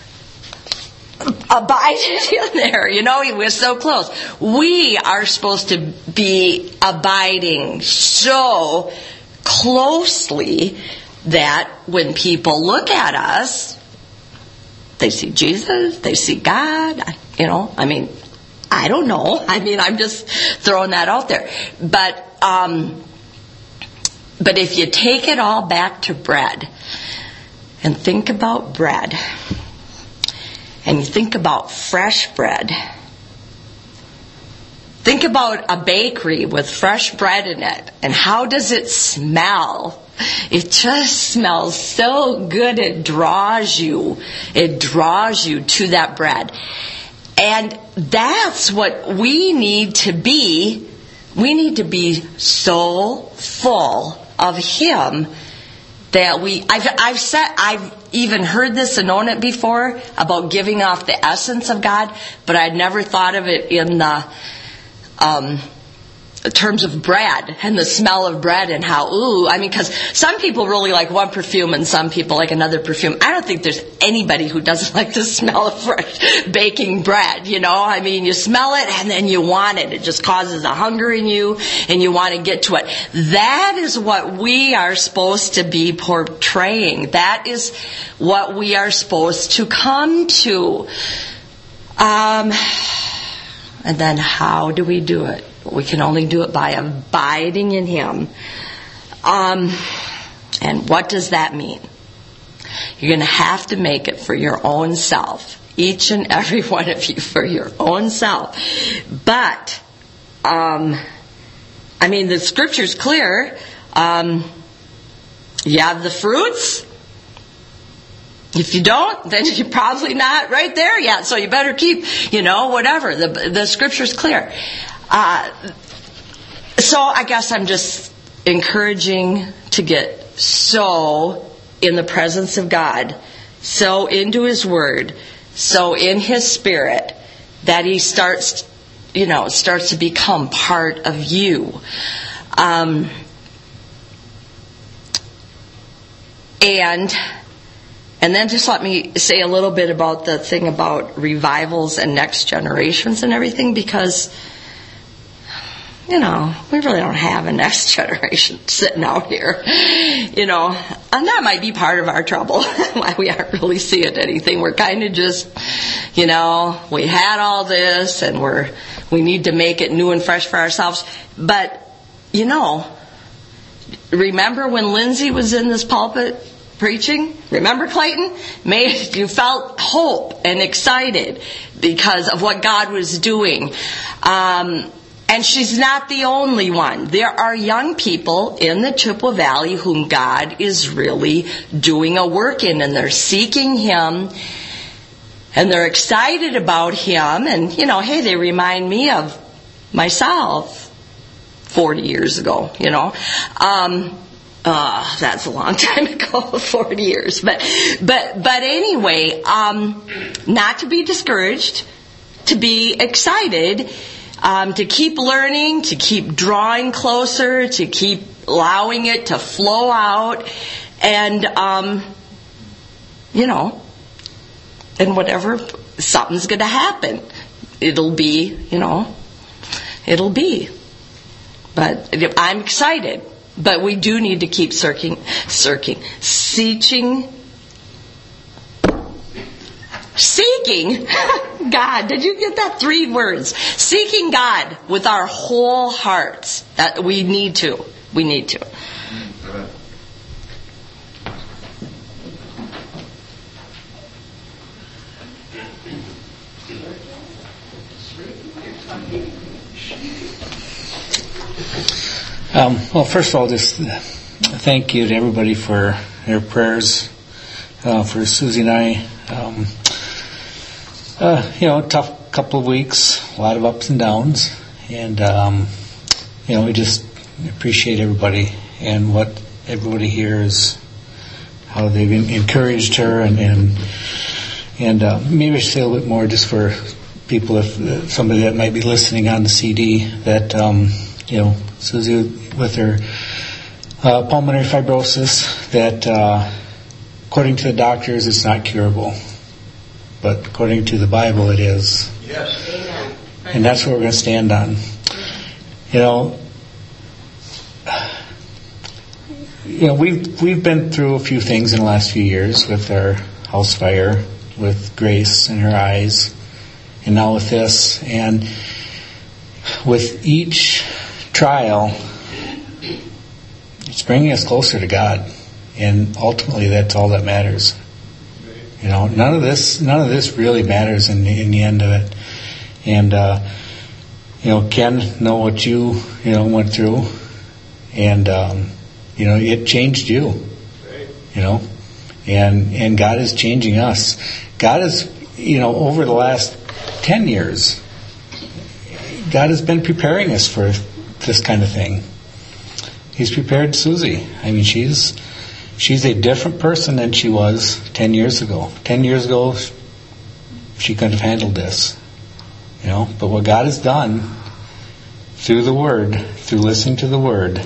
abided in there. You know, he was so close. We are supposed to be abiding so closely that when people look at us, they see Jesus, they see God. You know, I mean, I don't know. I mean, I'm just throwing that out there. But, um, But if you take it all back to bread, and think about bread, and you think about fresh bread, think about a bakery with fresh bread in it, and how does it smell? It just smells so good, it draws you. It draws you to that bread. And that's what we need to be. We need to be so full of Him that we, I've, I've said, I've even heard this and known it before about giving off the essence of God, but I'd never thought of it in the um, terms of bread and the smell of bread and how, ooh, I mean, because some people really like one perfume and some people like another perfume. I don't think there's anybody who doesn't like the smell of fresh baking bread, you know. I mean, you smell it and then you want it. It just causes a hunger in you and you want to get to it. That is what we are supposed to be portraying. That is what we are supposed to come to. Um, and then how do we do it? We can only do it by abiding in Him. Um, and what does that mean? You're going to have to make it for your own self. Each and every one of you for your own self. But, um, I mean, the Scripture's clear. Um, you have the fruits. If you don't, then you're probably not right there yet. So you better keep, you know, whatever. The, the Scripture's clear. Uh, so I guess I'm just encouraging to get so in the presence of God, so into His Word, so in His Spirit, that He starts, you know, starts to become part of you. Um, and and then just let me say a little bit about the thing about revivals and next generations and everything, because, you know, we really don't have a next generation sitting out here, you know, and that might be part of our trouble, why we aren't really seeing anything. We're kind of just, you know, we had all this and we're, we need to make it new and fresh for ourselves. But, you know, remember when Lindsay was in this pulpit preaching? Remember, Clayton? May you felt hope and excited because of what God was doing. Um, And she's not the only one. There are young people in the Chippewa Valley whom God is really doing a work in, and they're seeking Him, and they're excited about Him. And, you know, hey, they remind me of myself forty years ago, you know. Um, uh, that's a long time ago, forty years. But, but, but anyway, um, not to be discouraged, to be excited. Um, to keep learning, to keep drawing closer, to keep allowing it to flow out, and, um, you know, and whatever, something's going to happen. It'll be, you know, it'll be. But I'm excited. But we do need to keep searching, searching, seeking, Seeking God. Did you get that? Three words. Seeking God with our whole hearts. That we need to. We need to. Um, well, first of all, just thank you to everybody for their prayers uh, for Susie and I. Um, Uh, you know, tough couple of weeks, a lot of ups and downs, and um, you know, we just appreciate everybody and what everybody hears, how they've encouraged her, and and, and uh, maybe I should say a little bit more just for people, if uh, somebody that might be listening on the C D, that um, you know, Susie with her uh, pulmonary fibrosis, that uh, according to the doctors, it's not curable. But according to the Bible, it is. Yes. And that's what we're going to stand on. You know, you know, we've we've been through a few things in the last few years with our house fire, with Grace in her eyes, and now with this. And with each trial, it's bringing us closer to God, and ultimately, that's all that matters. You know, none of this, none of this really matters in the, in the end of it. And uh, you know, Ken, know what you you know went through, and um, you know, it changed you. You know, and and God is changing us. God is, you know, over the last ten years, God has been preparing us for this kind of thing. He's prepared Susie. I mean, she's. She's a different person than she was ten years ago. Ten years ago, she couldn't have handled this, you know. But what God has done through the Word, through listening to the Word,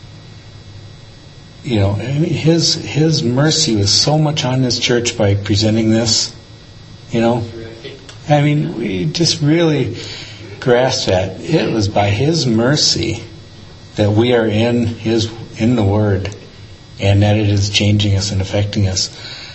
you know, I mean, His His mercy was so much on this church by presenting this, you know. I mean, we just really grasp that it was by His mercy that we are in His in the Word. And that it is changing us and affecting us.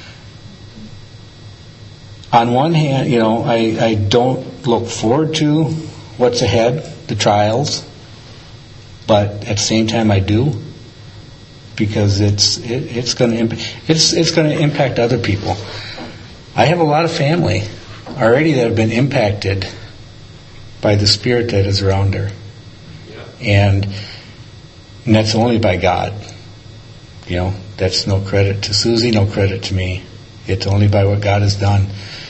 On one hand, you know, I, I don't look forward to what's ahead, the trials, but at the same time I do, because it's it, it's going to imp- it's it's going to impact other people. I have a lot of family already that have been impacted by the spirit that is around her, and and that's only by God. You know, that's no credit to Susie, no credit to me. It's only by what God has done.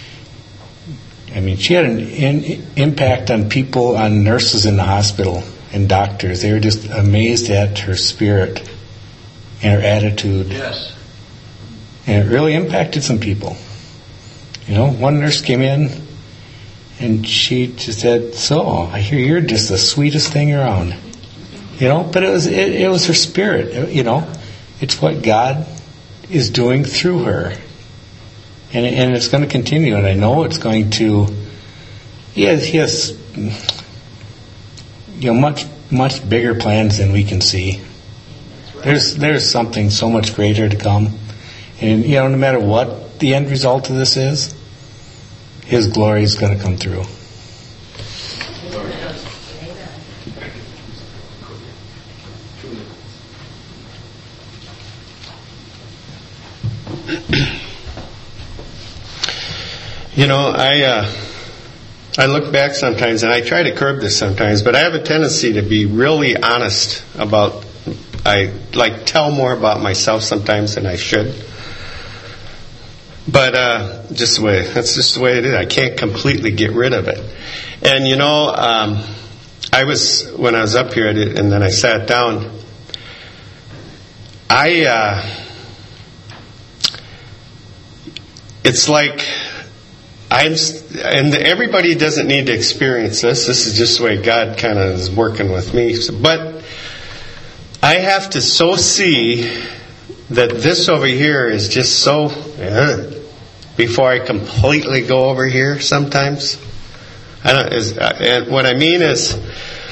I mean, she had an in, impact on people, on nurses in the hospital and doctors. They were just amazed at her spirit and her attitude. Yes. And it really impacted some people. You know, one nurse came in And she just said, "So, I hear you're just the sweetest thing around." You know, but it was it, it was her spirit. You know, it's what God is doing through her, and and it's going to continue. And I know it's going to. He has, he has you know, much much bigger plans than we can see. There's there's something so much greater to come, and you know, no matter what the end result of this is, His glory is going to come through. You know, I uh, I look back sometimes, and I try to curb this sometimes, but I have a tendency to be really honest about. I like tell more about myself sometimes than I should. But uh, just the way that's just the way it is. I can't completely get rid of it. And you know, um, I was when I was up here, and then I sat down. I uh, it's like I'm, and everybody doesn't need to experience this. This is just the way God kind of is working with me. But I have to so see that this over here is just so. Uh, before I completely go over here sometimes. I don't, is, uh, and what I mean is,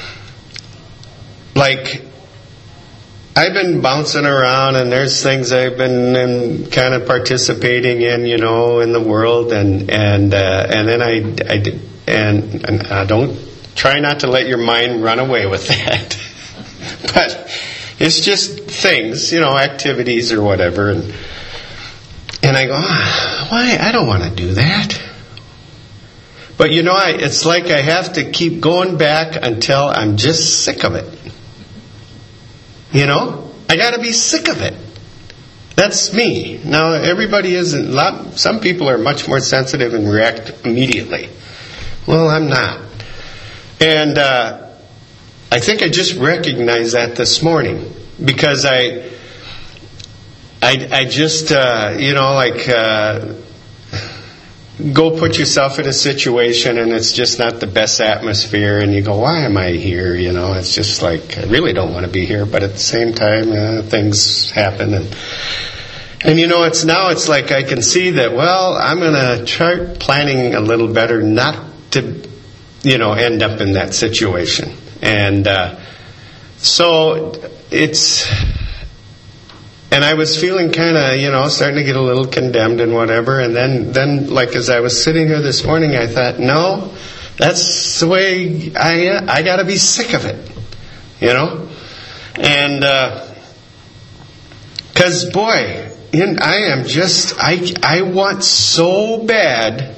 like, I've been bouncing around, and there's things I've been in, kind of participating in, you know, in the world, and and uh, and then I, I did, and, and I don't try not to let your mind run away with that. But it's just things, you know, activities or whatever, and. And I go, oh, why? I don't want to do that. But you know, I, it's like I have to keep going back until I'm just sick of it. You know? I got to be sick of it. That's me. Now, everybody isn't. Lot, some people are much more sensitive and react immediately. Well, I'm not. And uh, I think I just recognized that this morning. Because I... I, I just, uh, you know, like, uh, go put yourself in a situation and it's just not the best atmosphere, and you go, why am I here? You know, it's just like, I really don't want to be here, but at the same time, uh, things happen. And, and you know, it's now it's like I can see that, well, I'm going to try planning a little better not to, you know, end up in that situation. And uh, so it's... And I was feeling kind of, you know, starting to get a little condemned and whatever. And then, then, like, as I was sitting here this morning, I thought, no, that's the way I, I got to be sick of it, you know. And because, uh, boy, in, I am just, I, I want so bad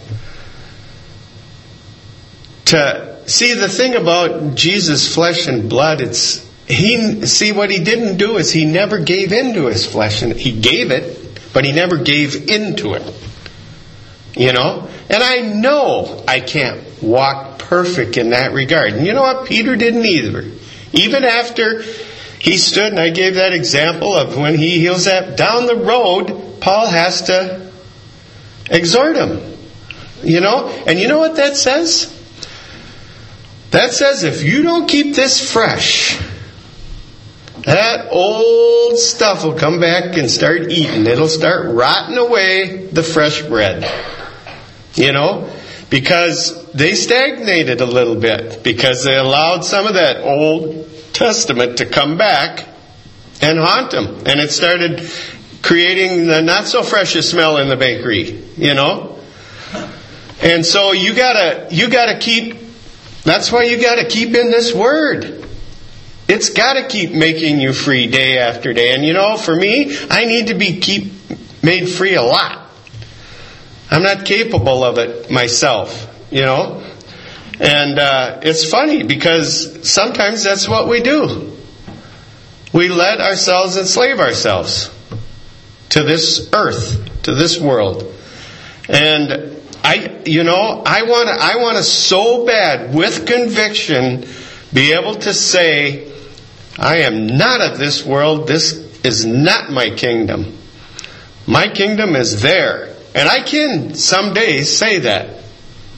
to see the thing about Jesus' flesh and blood. It's He see what he didn't do is he never gave into his flesh, and he gave it, but he never gave into it. You know? And I know I can't walk perfect in that regard. And you know what? Peter didn't either. Even after he stood, and I gave that example of when he heals that down the road, Paul has to exhort him. You know? And you know what that says? That says if you don't keep this fresh, that old stuff will come back and start eating. It'll start rotting away the fresh bread. You know? Because they stagnated a little bit. Because they allowed some of that Old Testament to come back and haunt them. And it started creating the not so fresh a smell in the bakery. You know? And so you gotta, you gotta keep, that's why you gotta keep in this Word. It's got to keep making you free day after day. And you know, for me, I need to be keep made free a lot. I'm not capable of it myself, you know. And uh, it's funny because sometimes that's what we do. We let ourselves enslave ourselves to this earth, to this world. And I, you know, I want to, I want to so bad, with conviction, be able to say, I am not of this world. This is not my kingdom. My kingdom is there. And I can some days say that.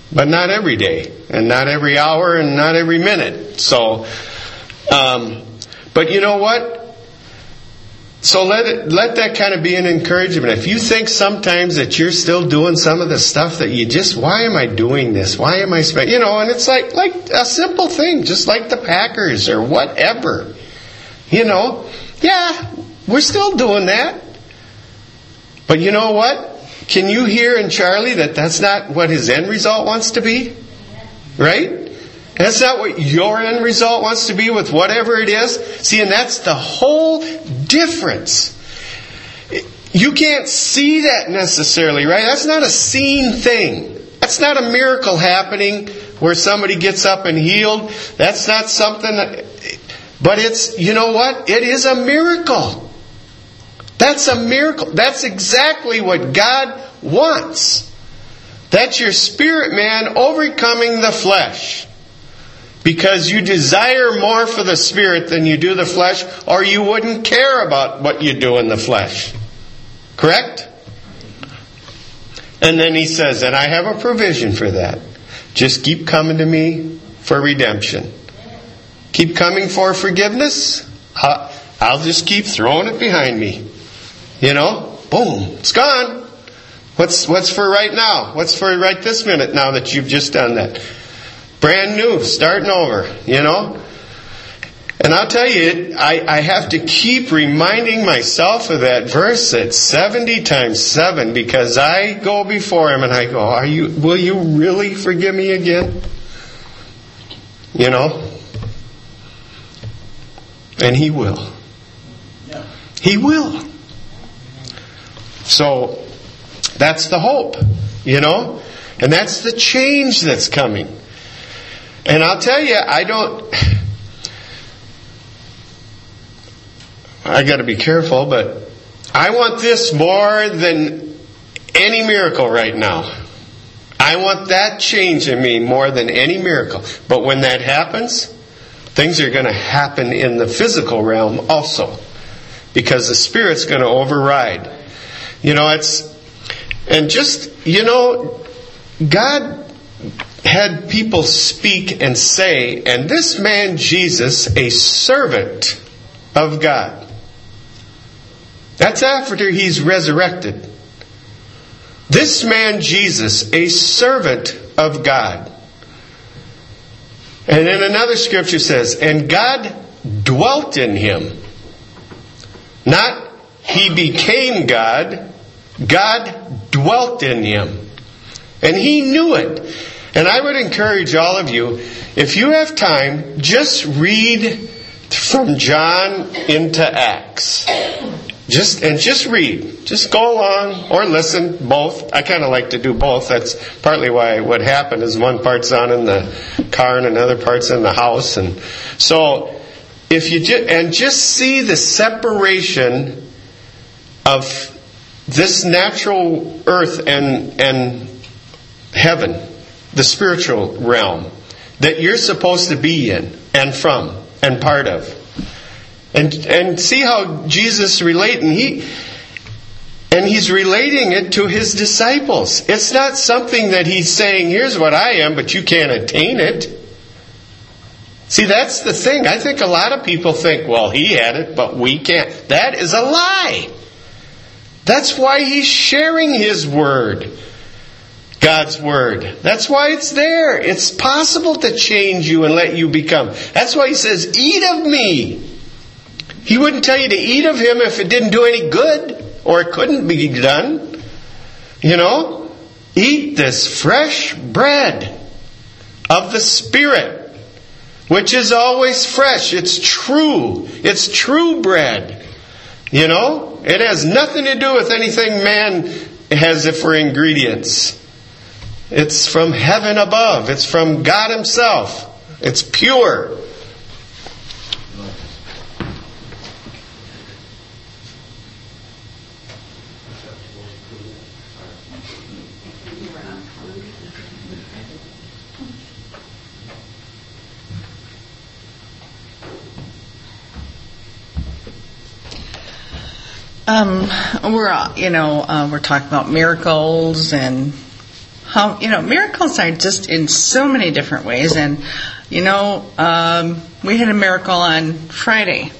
but not every day, and not every hour, and not every minute. So, um, but you know what? So let it, let that kind of be an encouragement. If you think sometimes that you're still doing some of the stuff that you just, why am I doing this? Why am I spending, you know, and it's like, like a simple thing, just like the Packers or whatever. You know, yeah, we're still doing that. But you know what? Can you hear in Charlie that that's not what his end result wants to be? Right? That's not what your end result wants to be with whatever it is. See, and that's the whole difference. You can't see that necessarily, right? That's not a seen thing. That's not a miracle happening where somebody gets up and healed. That's not something that, but it's, you know what? It is a miracle. That's a miracle. That's exactly what God wants. That's your spirit man overcoming the flesh. Because you desire more for the spirit than you do the flesh, or you wouldn't care about what you do in the flesh. Correct? And then he says, and I have a provision for that. Just keep coming to me for redemption. Keep coming for forgiveness. I'll just keep throwing it behind me. You know, boom, it's gone. What's what's for right now? What's for right this minute now that you've just done that? Brand new, starting over, you know. And I'll tell you, I, I have to keep reminding myself of that verse at seventy times seven, because I go before Him and I go, "Are you? Will you really forgive me again?" You know. And He will. He will. So that's the hope, you know, and that's the change that's coming. And I'll tell you, I don't, I got to be careful, but I want this more than any miracle right now. I want that change in me more than any miracle. But when that happens, things are going to happen in the physical realm also, because the Spirit's going to override. You know, it's, and just, you know, God had people speak and say, and this man Jesus, a servant of God. That's after He's resurrected. This man Jesus, a servant of God. And then another scripture says, and God dwelt in him. Not he became God. God dwelt in him. And he knew it. And I would encourage all of you, if you have time, just read from John into Acts. Just and just read. Just go along or listen, both. I kind of like to do both. That's partly why what happened is one part's on in the car and another part's in the house. And so, if you ju- and just see the separation of this natural earth and and heaven, the spiritual realm that you're supposed to be in and from and part of. And and see how Jesus relating he and he's relating it to his disciples. It's not something that he's saying, here's what I am, but you can't attain it. See, that's the thing. I think a lot of people think, well, he had it, but we can't. That is a lie. That's why he's sharing his word. God's word. That's why it's there. It's possible to change you and let you become. That's why he says, eat of me. He wouldn't tell you to eat of him if it didn't do any good or it couldn't be done. You know, eat this fresh bread of the Spirit, which is always fresh. It's true. It's true bread. You know, it has nothing to do with anything man has it for ingredients. It's from heaven above. It's from God Himself. It's pure. Um, we're, uh, you know, uh, we're talking about miracles and how, you know, miracles are just in so many different ways. And, you know, um, we had a miracle on Friday.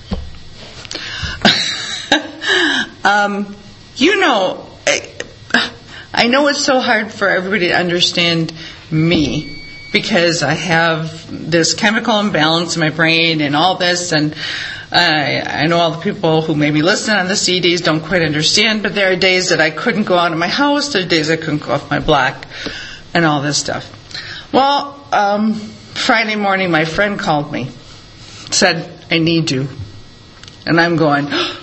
um, you know, I, I know it's so hard for everybody to understand me, because I have this chemical imbalance in my brain and all this, and I, I know all the people who maybe listen on the C Ds don't quite understand, but there are days that I couldn't go out of my house, there are days I couldn't go off my block, and all this stuff. Well, um, Friday morning my friend called me, said, I need you. And I'm going, and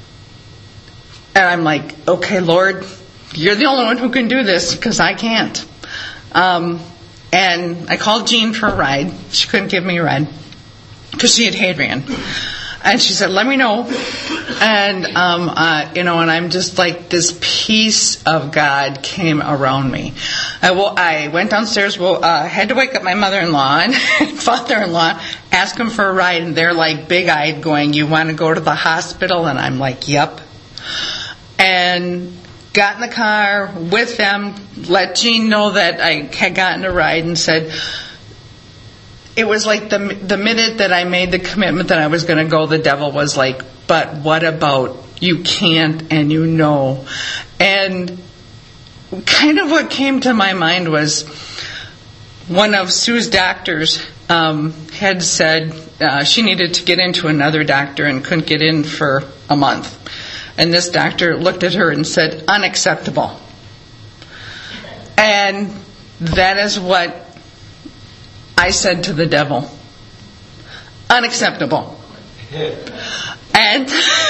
I'm like, okay, Lord, you're the only one who can do this, because I can't. Um... And I called Jean for a ride. She couldn't give me a ride because she had Hadrian. And she said, let me know. And, um, uh, you know, and I'm just like, this peace of God came around me. I, well, I went downstairs, well, uh, had to wake up my mother-in-law and father-in-law, ask them for a ride. And they're like big-eyed going, you want to go to the hospital? And I'm like, yep. And got in the car with them, let Jean know that I had gotten a ride, and said, it was like the the minute that I made the commitment that I was going to go, the devil was like, but what about you can't and you know? And kind of what came to my mind was one of Sue's doctors um, had said uh, she needed to get into another doctor and couldn't get in for a month. And this doctor looked at her and said, unacceptable. And that is what I said to the devil. Unacceptable. And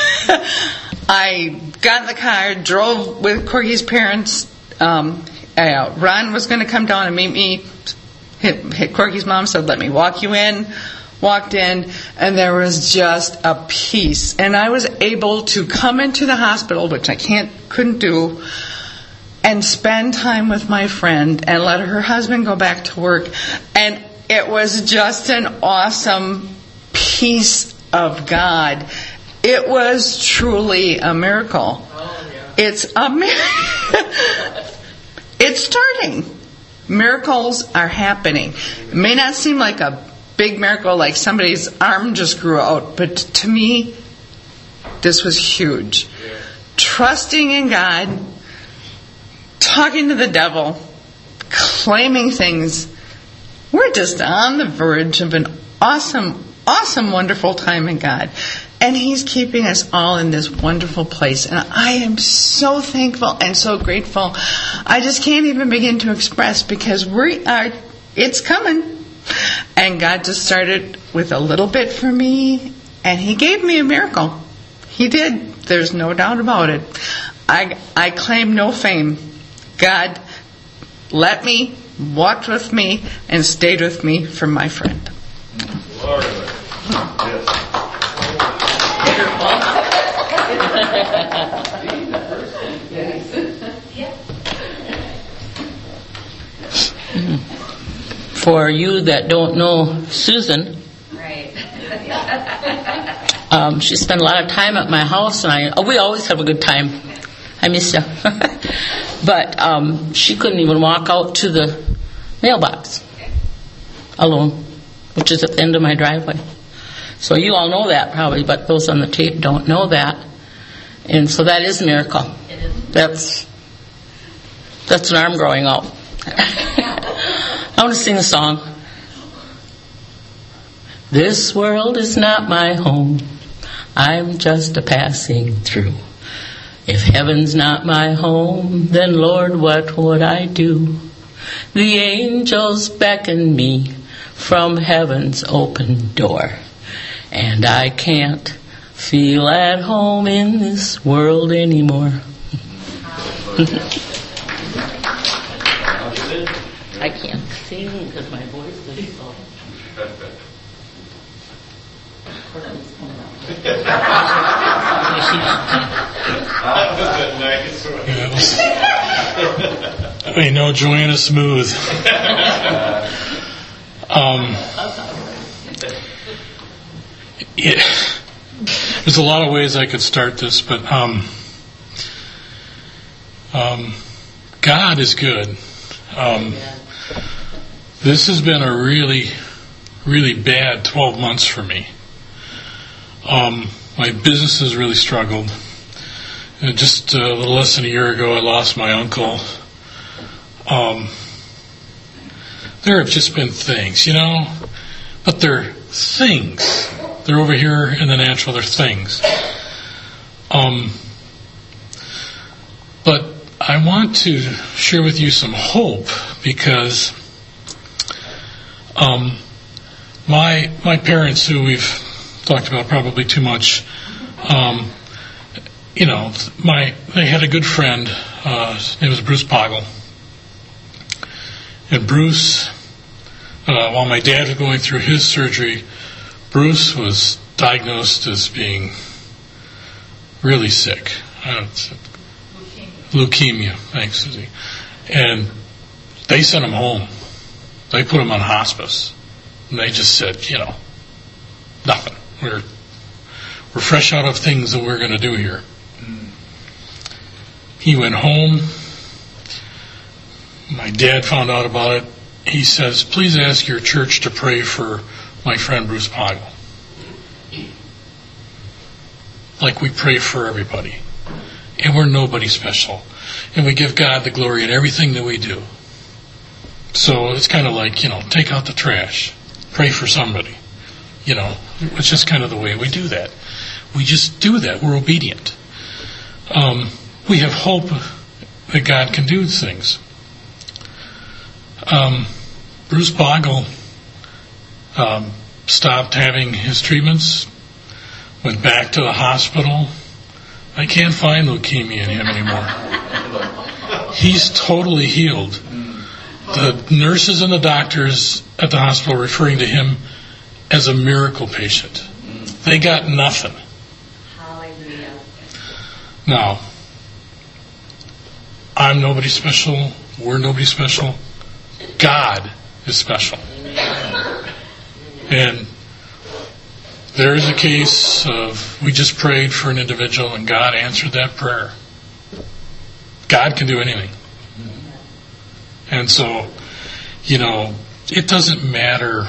I got in the car, drove with Corky's parents. Um, uh, Ron was going to come down and meet me. Hit, hit Corky's mom said, let me walk you in. Walked in, and there was just a peace. And I was able to come into the hospital, which I can't, couldn't do, and spend time with my friend and let her husband go back to work. And it was just an awesome peace of God. It was truly a miracle. It's a miracle. It's starting. Miracles are happening. It may not seem like a big miracle, like somebody's arm just grew out, but to me, this was huge. Trusting in God, talking to the devil, claiming things. We're just on the verge of an awesome, awesome, wonderful time in God. And He's keeping us all in this wonderful place. And I am so thankful and so grateful. I just can't even begin to express, because we are, it's coming. And God just started with a little bit for me, and He gave me a miracle. He did. There's no doubt about it. I, I claim no fame. God let me, walked with me, and stayed with me for my friend. Lord. Yes. For you that don't know Susan, Right. um, she spent a lot of time at my house, and I oh, we always have a good time. I miss you. But um, she couldn't even walk out to the mailbox alone, which is at the end of my driveway. So you all know that probably, but those on the tape don't know that. And so that is a miracle. That's that's an arm growing out. I want to sing a song. This world is not my home. I'm just a passing through. If heaven's not my home, then Lord, what would I do? The angels beckon me from heaven's open door, and I can't feel at home in this world anymore. I can't sing because my voice is so. I mean, no, Joanna Smooth. Um, it, there's a lot of ways I could start this, but um, um, God is good. Um, this has been a really, really bad twelve months for me. Um, my business has really struggled. And just a little less than a year ago, I lost my uncle. Um, there have just been things, you know, but they're things. They're over here in the natural, they're things. Um, but I want to share with you some hope because um, my my parents, who we've talked about probably too much, um, you know, my they had a good friend. Uh, his name was Bruce Poggle, and Bruce, uh, while my dad was going through his surgery, Bruce was diagnosed as being really sick. I don't, leukemia. Thanks, Susie. And they sent him home. They put him on hospice. And they just said, you know, nothing. We're we're fresh out of things that we're going to do here. He went home. My dad found out about it. He says, please ask your church to pray for my friend Bruce Poggle. Like we pray for everybody. And we're nobody special. And we give God the glory in everything that we do. So it's kind of like, you know, take out the trash. Pray for somebody. You know, it's just kind of the way we do that. We just do that. We're obedient. Um, we have hope that God can do things. Um, Bruce Poggle um, stopped having his treatments, went back to the hospital. I can't find leukemia in him anymore. He's totally healed. The nurses and the doctors at the hospital are referring to him as a miracle patient. They got nothing. Hallelujah. Now, I'm nobody special. We're nobody special. God is special. And there is a case of we just prayed for an individual and God answered that prayer. God can do anything. And so, you know, it doesn't matter.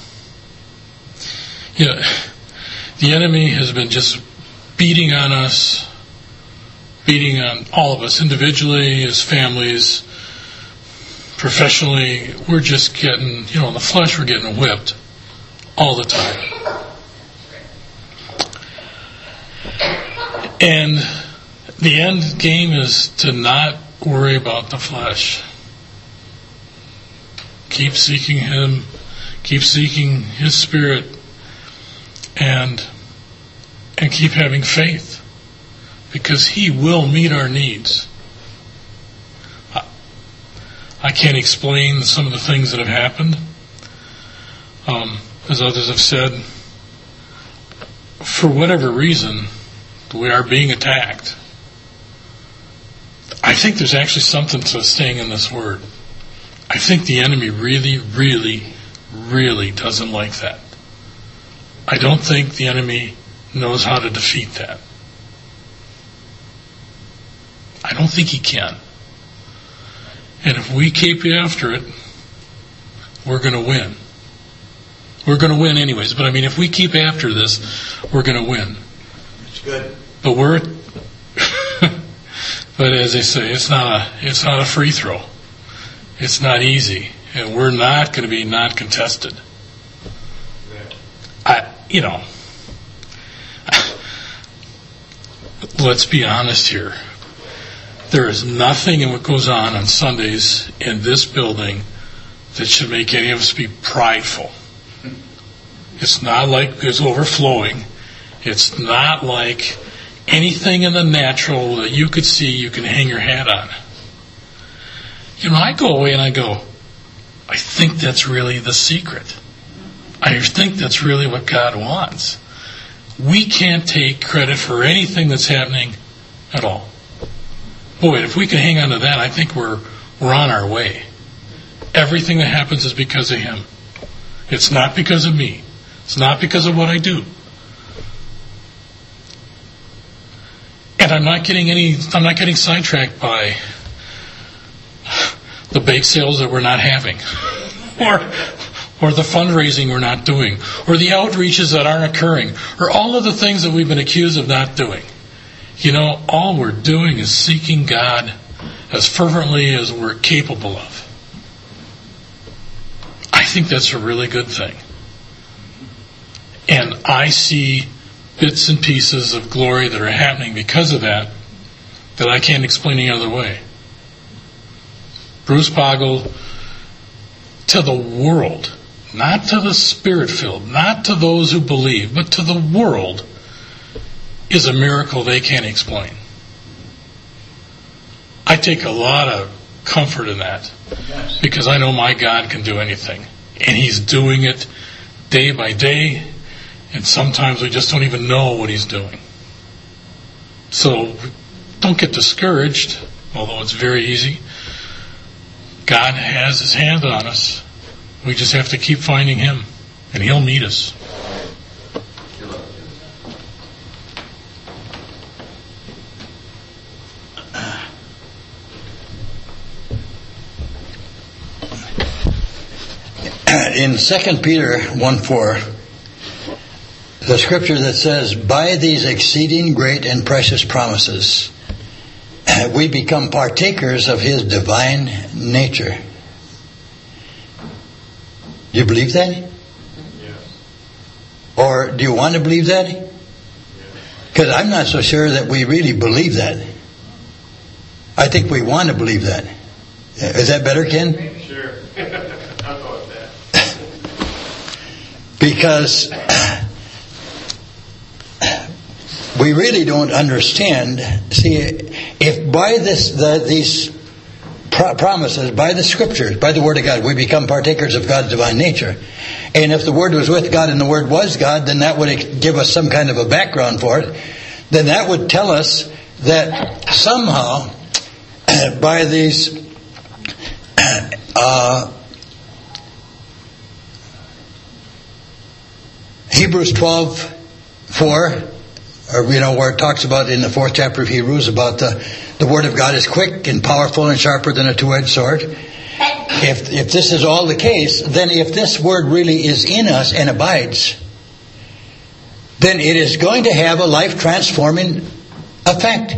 You know, the enemy has been just beating on us, beating on all of us individually, as families, professionally. We're just getting, you know, in the flesh, we're getting whipped all the time. And the end game is to not worry about the flesh. Keep seeking Him, keep seeking His Spirit, and and keep having faith, because He will meet our needs. I, I can't explain some of the things that have happened. Um, as others have said, for whatever reason, we are being attacked. I think there's actually something to staying in this word. I think the enemy really, really, really doesn't like that. I don't think the enemy knows how to defeat that. I don't think he can. And if we keep after it, we're going to win. We're going to win anyways. But I mean, if we keep after this, we're going to win. It's good. But we're, but as they say, it's not a, it's not a free throw. It's not easy, and we're not going to be not contested. I, you know, let's be honest here. There is nothing in what goes on on Sundays in this building that should make any of us be prideful. It's not like it's overflowing. It's not like anything in the natural that you could see you can hang your hat on. You know, I go away and I go, I think that's really the secret. I think that's really what God wants. We can't take credit for anything that's happening at all. Boy, if we can hang on to that, I think we're we're on our way. Everything that happens is because of Him. It's not because of me. It's not because of what I do. And I'm not getting any I'm not getting sidetracked by the bake sales that we're not having, or or the fundraising we're not doing, or the outreaches that aren't occurring, or all of the things that we've been accused of not doing. You know, all we're doing is seeking God as fervently as we're capable of. I think that's a really good thing. And I see bits and pieces of glory that are happening because of that that I can't explain any other way. Bruce Poggle, to the world, not to the Spirit-filled, not to those who believe, but to the world, is a miracle they can't explain. I take a lot of comfort in that because I know my God can do anything. And He's doing it day by day, and sometimes we just don't even know what He's doing. So don't get discouraged, although it's very easy. God has His hand on us. We just have to keep finding Him, and He'll meet us. In Second Peter one four, the scripture that says, by these exceeding great and precious promises, we become partakers of His divine nature. Do you believe that? Yes. Or do you want to believe that? Because I'm not so sure that we really believe that. I think we want to believe that. Is that better, Ken? Sure. I'll go with that. Because we really don't understand. See, if by this, the, these pro- promises, by the Scriptures, by the Word of God, we become partakers of God's divine nature. And if the Word was with God and the Word was God, then that would give us some kind of a background for it. Then that would tell us that somehow, by these uh, Hebrews twelve four, or you know, where it talks about in the fourth chapter of Hebrews about the the Word of God is quick and powerful and sharper than a two-edged sword. If if this is all the case, then if this Word really is in us and abides, then it is going to have a life-transforming effect.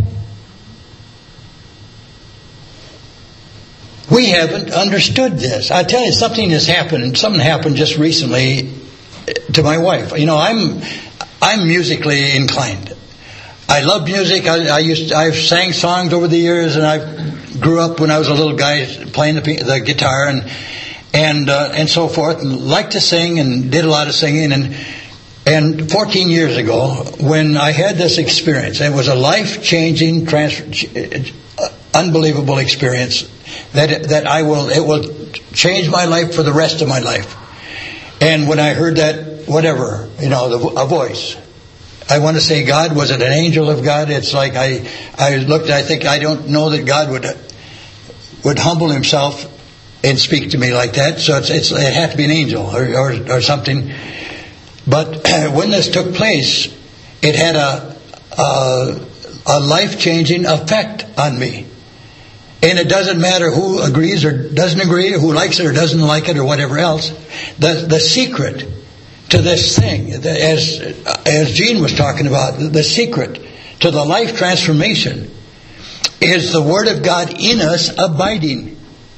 We haven't understood this. I tell you, something has happened. Something happened just recently to my wife. You know, I'm I'm musically inclined. I love music. I, I used to, I've sang songs over the years, and I grew up when I was a little guy playing the, the guitar and and uh, and so forth, and liked to sing and did a lot of singing. And and fourteen years ago, when I had this experience, it was a life-changing, trans- unbelievable experience that that I will it will change my life for the rest of my life. And when I heard that, whatever, you know, the, a voice, I want to say, God, was it an angel of God? It's like I, I looked, I think, I don't know that God would would humble Himself and speak to me like that. So it's, it's it had to be an angel or, or, or something. But when this took place, it had a, a, a life-changing effect on me. And it doesn't matter who agrees or doesn't agree, or who likes it or doesn't like it or whatever else. The the secret to this thing, as as Gene was talking about, the secret to the life transformation is the Word of God in us abiding.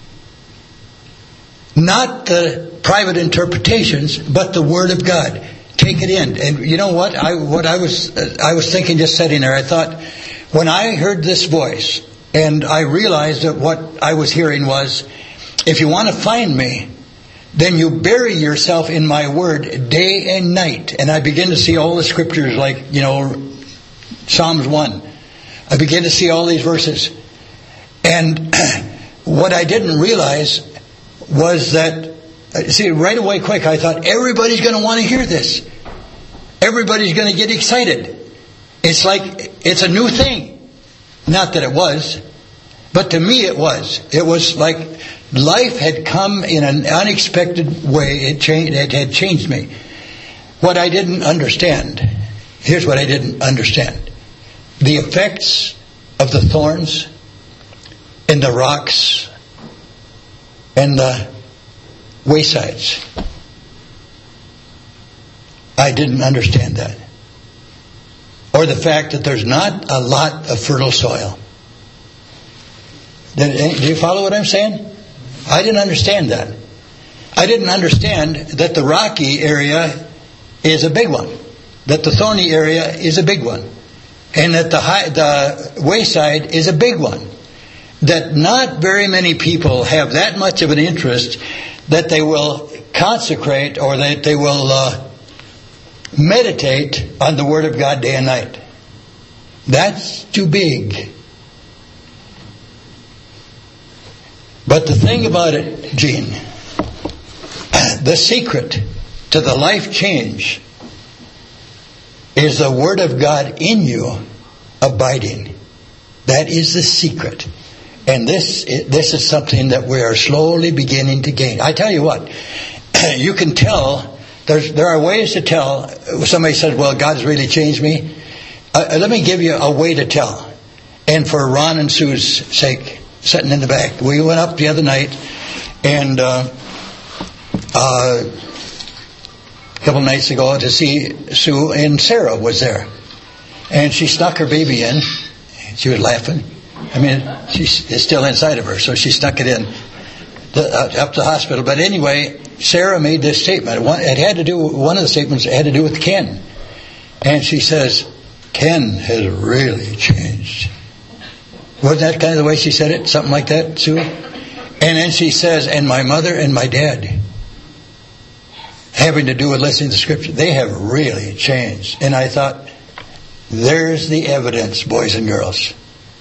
Not the private interpretations, but the Word of God. Take it in. And you know what? I what I was I was thinking just sitting there. I thought, when I heard this voice, and I realized that what I was hearing was, if you want to find me, then you bury yourself in my Word day and night. And I begin to see all the scriptures, like, you know, Psalms one. I begin to see all these verses. And what I didn't realize was that, see, right away quick, I thought, everybody's going to want to hear this. Everybody's going to get excited. It's like, it's a new thing. Not that it was, but to me it was. It was like life had come in an unexpected way. It changed. It had changed me. What I didn't understand, here's what I didn't understand. The effects of the thorns and the rocks and the waysides. I didn't understand that. Or the fact that there's not a lot of fertile soil. Do you follow what I'm saying? I didn't understand that. I didn't understand that the rocky area is a big one, that the thorny area is a big one, and that the high, the wayside is a big one. That not very many people have that much of an interest that they will consecrate or that they will uh, meditate on the Word of God day and night. That's too big. But the thing about it, Gene, the secret to the life change is the Word of God in you abiding. That is the secret. And this this is something that we are slowly beginning to gain. I tell you what, you can tell, there's, there are ways to tell. Somebody says, well, God's really changed me. Uh, let me give you a way to tell. And for Ron and Sue's sake, sitting in the back, we went up the other night, and uh, uh, a couple of nights ago to see Sue, and Sarah was there. And she snuck her baby in. She was laughing. I mean, she's, it's still inside of her, so she snuck it in the, uh, up to the hospital. But anyway, Sarah made this statement. One, it had to do. One of the statements had to do with Ken, and she says, "Ken has really changed." Wasn't that kind of the way she said it? Something like that, Sue? And then she says, "And my mother and my dad, having to do with listening to Scripture, they have really changed." And I thought, there's the evidence, boys and girls.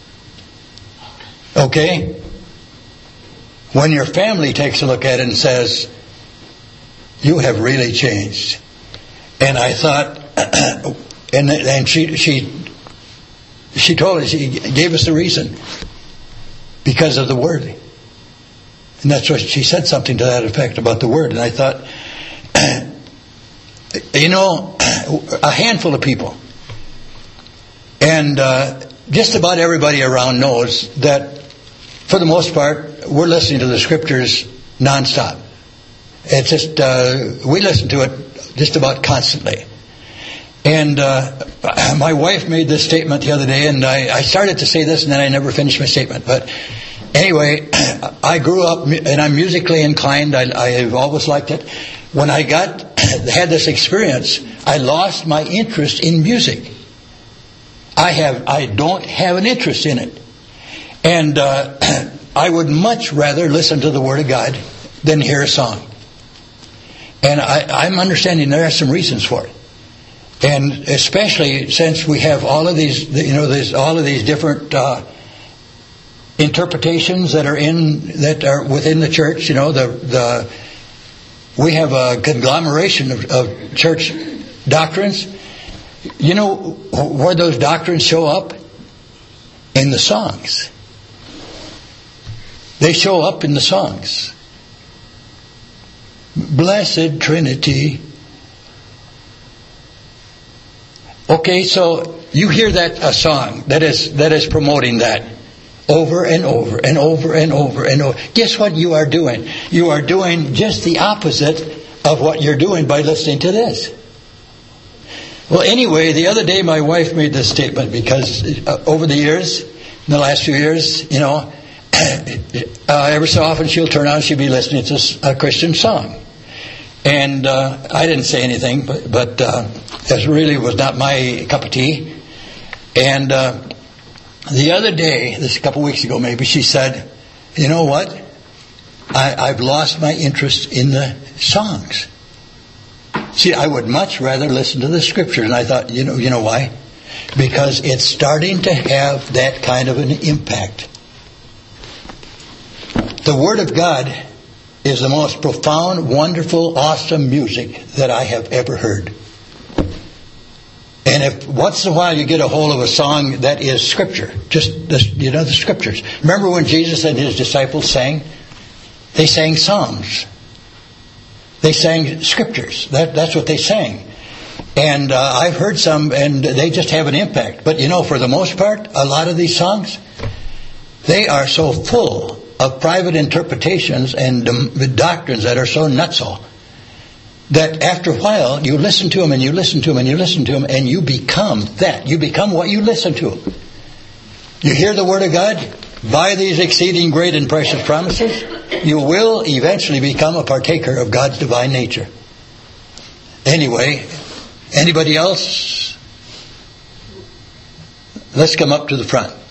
Okay? When your family takes a look at it and says, you have really changed. And I thought, and and she she she told us, she gave us the reason. Because of the Word. And that's what she said, something to that effect about the Word. And I thought, you know, a handful of people, and uh, just about everybody around knows that for the most part, we're listening to the Scriptures nonstop. It's just, uh, we listen to it just about constantly. And uh, my wife made this statement the other day, and I, I started to say this, and then I never finished my statement. But anyway, I grew up, and I'm musically inclined. I, I've always liked it. When I got had this experience, I lost my interest in music. I have, I don't have an interest in it. And uh, I would much rather listen to the Word of God than hear a song. And I, I'm understanding there are some reasons for it. And especially since we have all of these, you know, there's all of these different uh, interpretations that are in, that are within the church. You know, the the we have a conglomeration of, of church doctrines. You know where those doctrines show up? In the songs. They show up in the songs. Blessed Trinity. Okay, so you hear that a song that is that is promoting that over and over and over and over and over. Guess what you are doing? You are doing just the opposite of what you're doing by listening to this. Well, anyway, the other day my wife made this statement because uh, over the years, in the last few years, you know, uh, every so often she'll turn on, she'll be listening to a Christian song. And uh, I didn't say anything, but, but uh, this really was not my cup of tea. And uh, the other day, this a couple of weeks ago maybe, she said, you know what? I, I've lost my interest in the songs. See, I would much rather listen to the Scripture. And I thought, you know, you know why? Because it's starting to have that kind of an impact. The Word of God is the most profound, wonderful, awesome music that I have ever heard. And if once in a while you get a hold of a song that is Scripture, just the, you know, the Scriptures. Remember when Jesus and His disciples sang? They sang psalms. They sang Scriptures. That, that's what they sang. And uh, I've heard some, and they just have an impact. But you know, for the most part, a lot of these songs, they are so full of private interpretations and um, doctrines that are so nutso that after a while you listen to them and you listen to them and you listen to them and you become that. You become what you listen to. You hear the Word of God, by these exceeding great and precious promises, you will eventually become a partaker of God's divine nature. Anyway, anybody else? Let's come up to the front.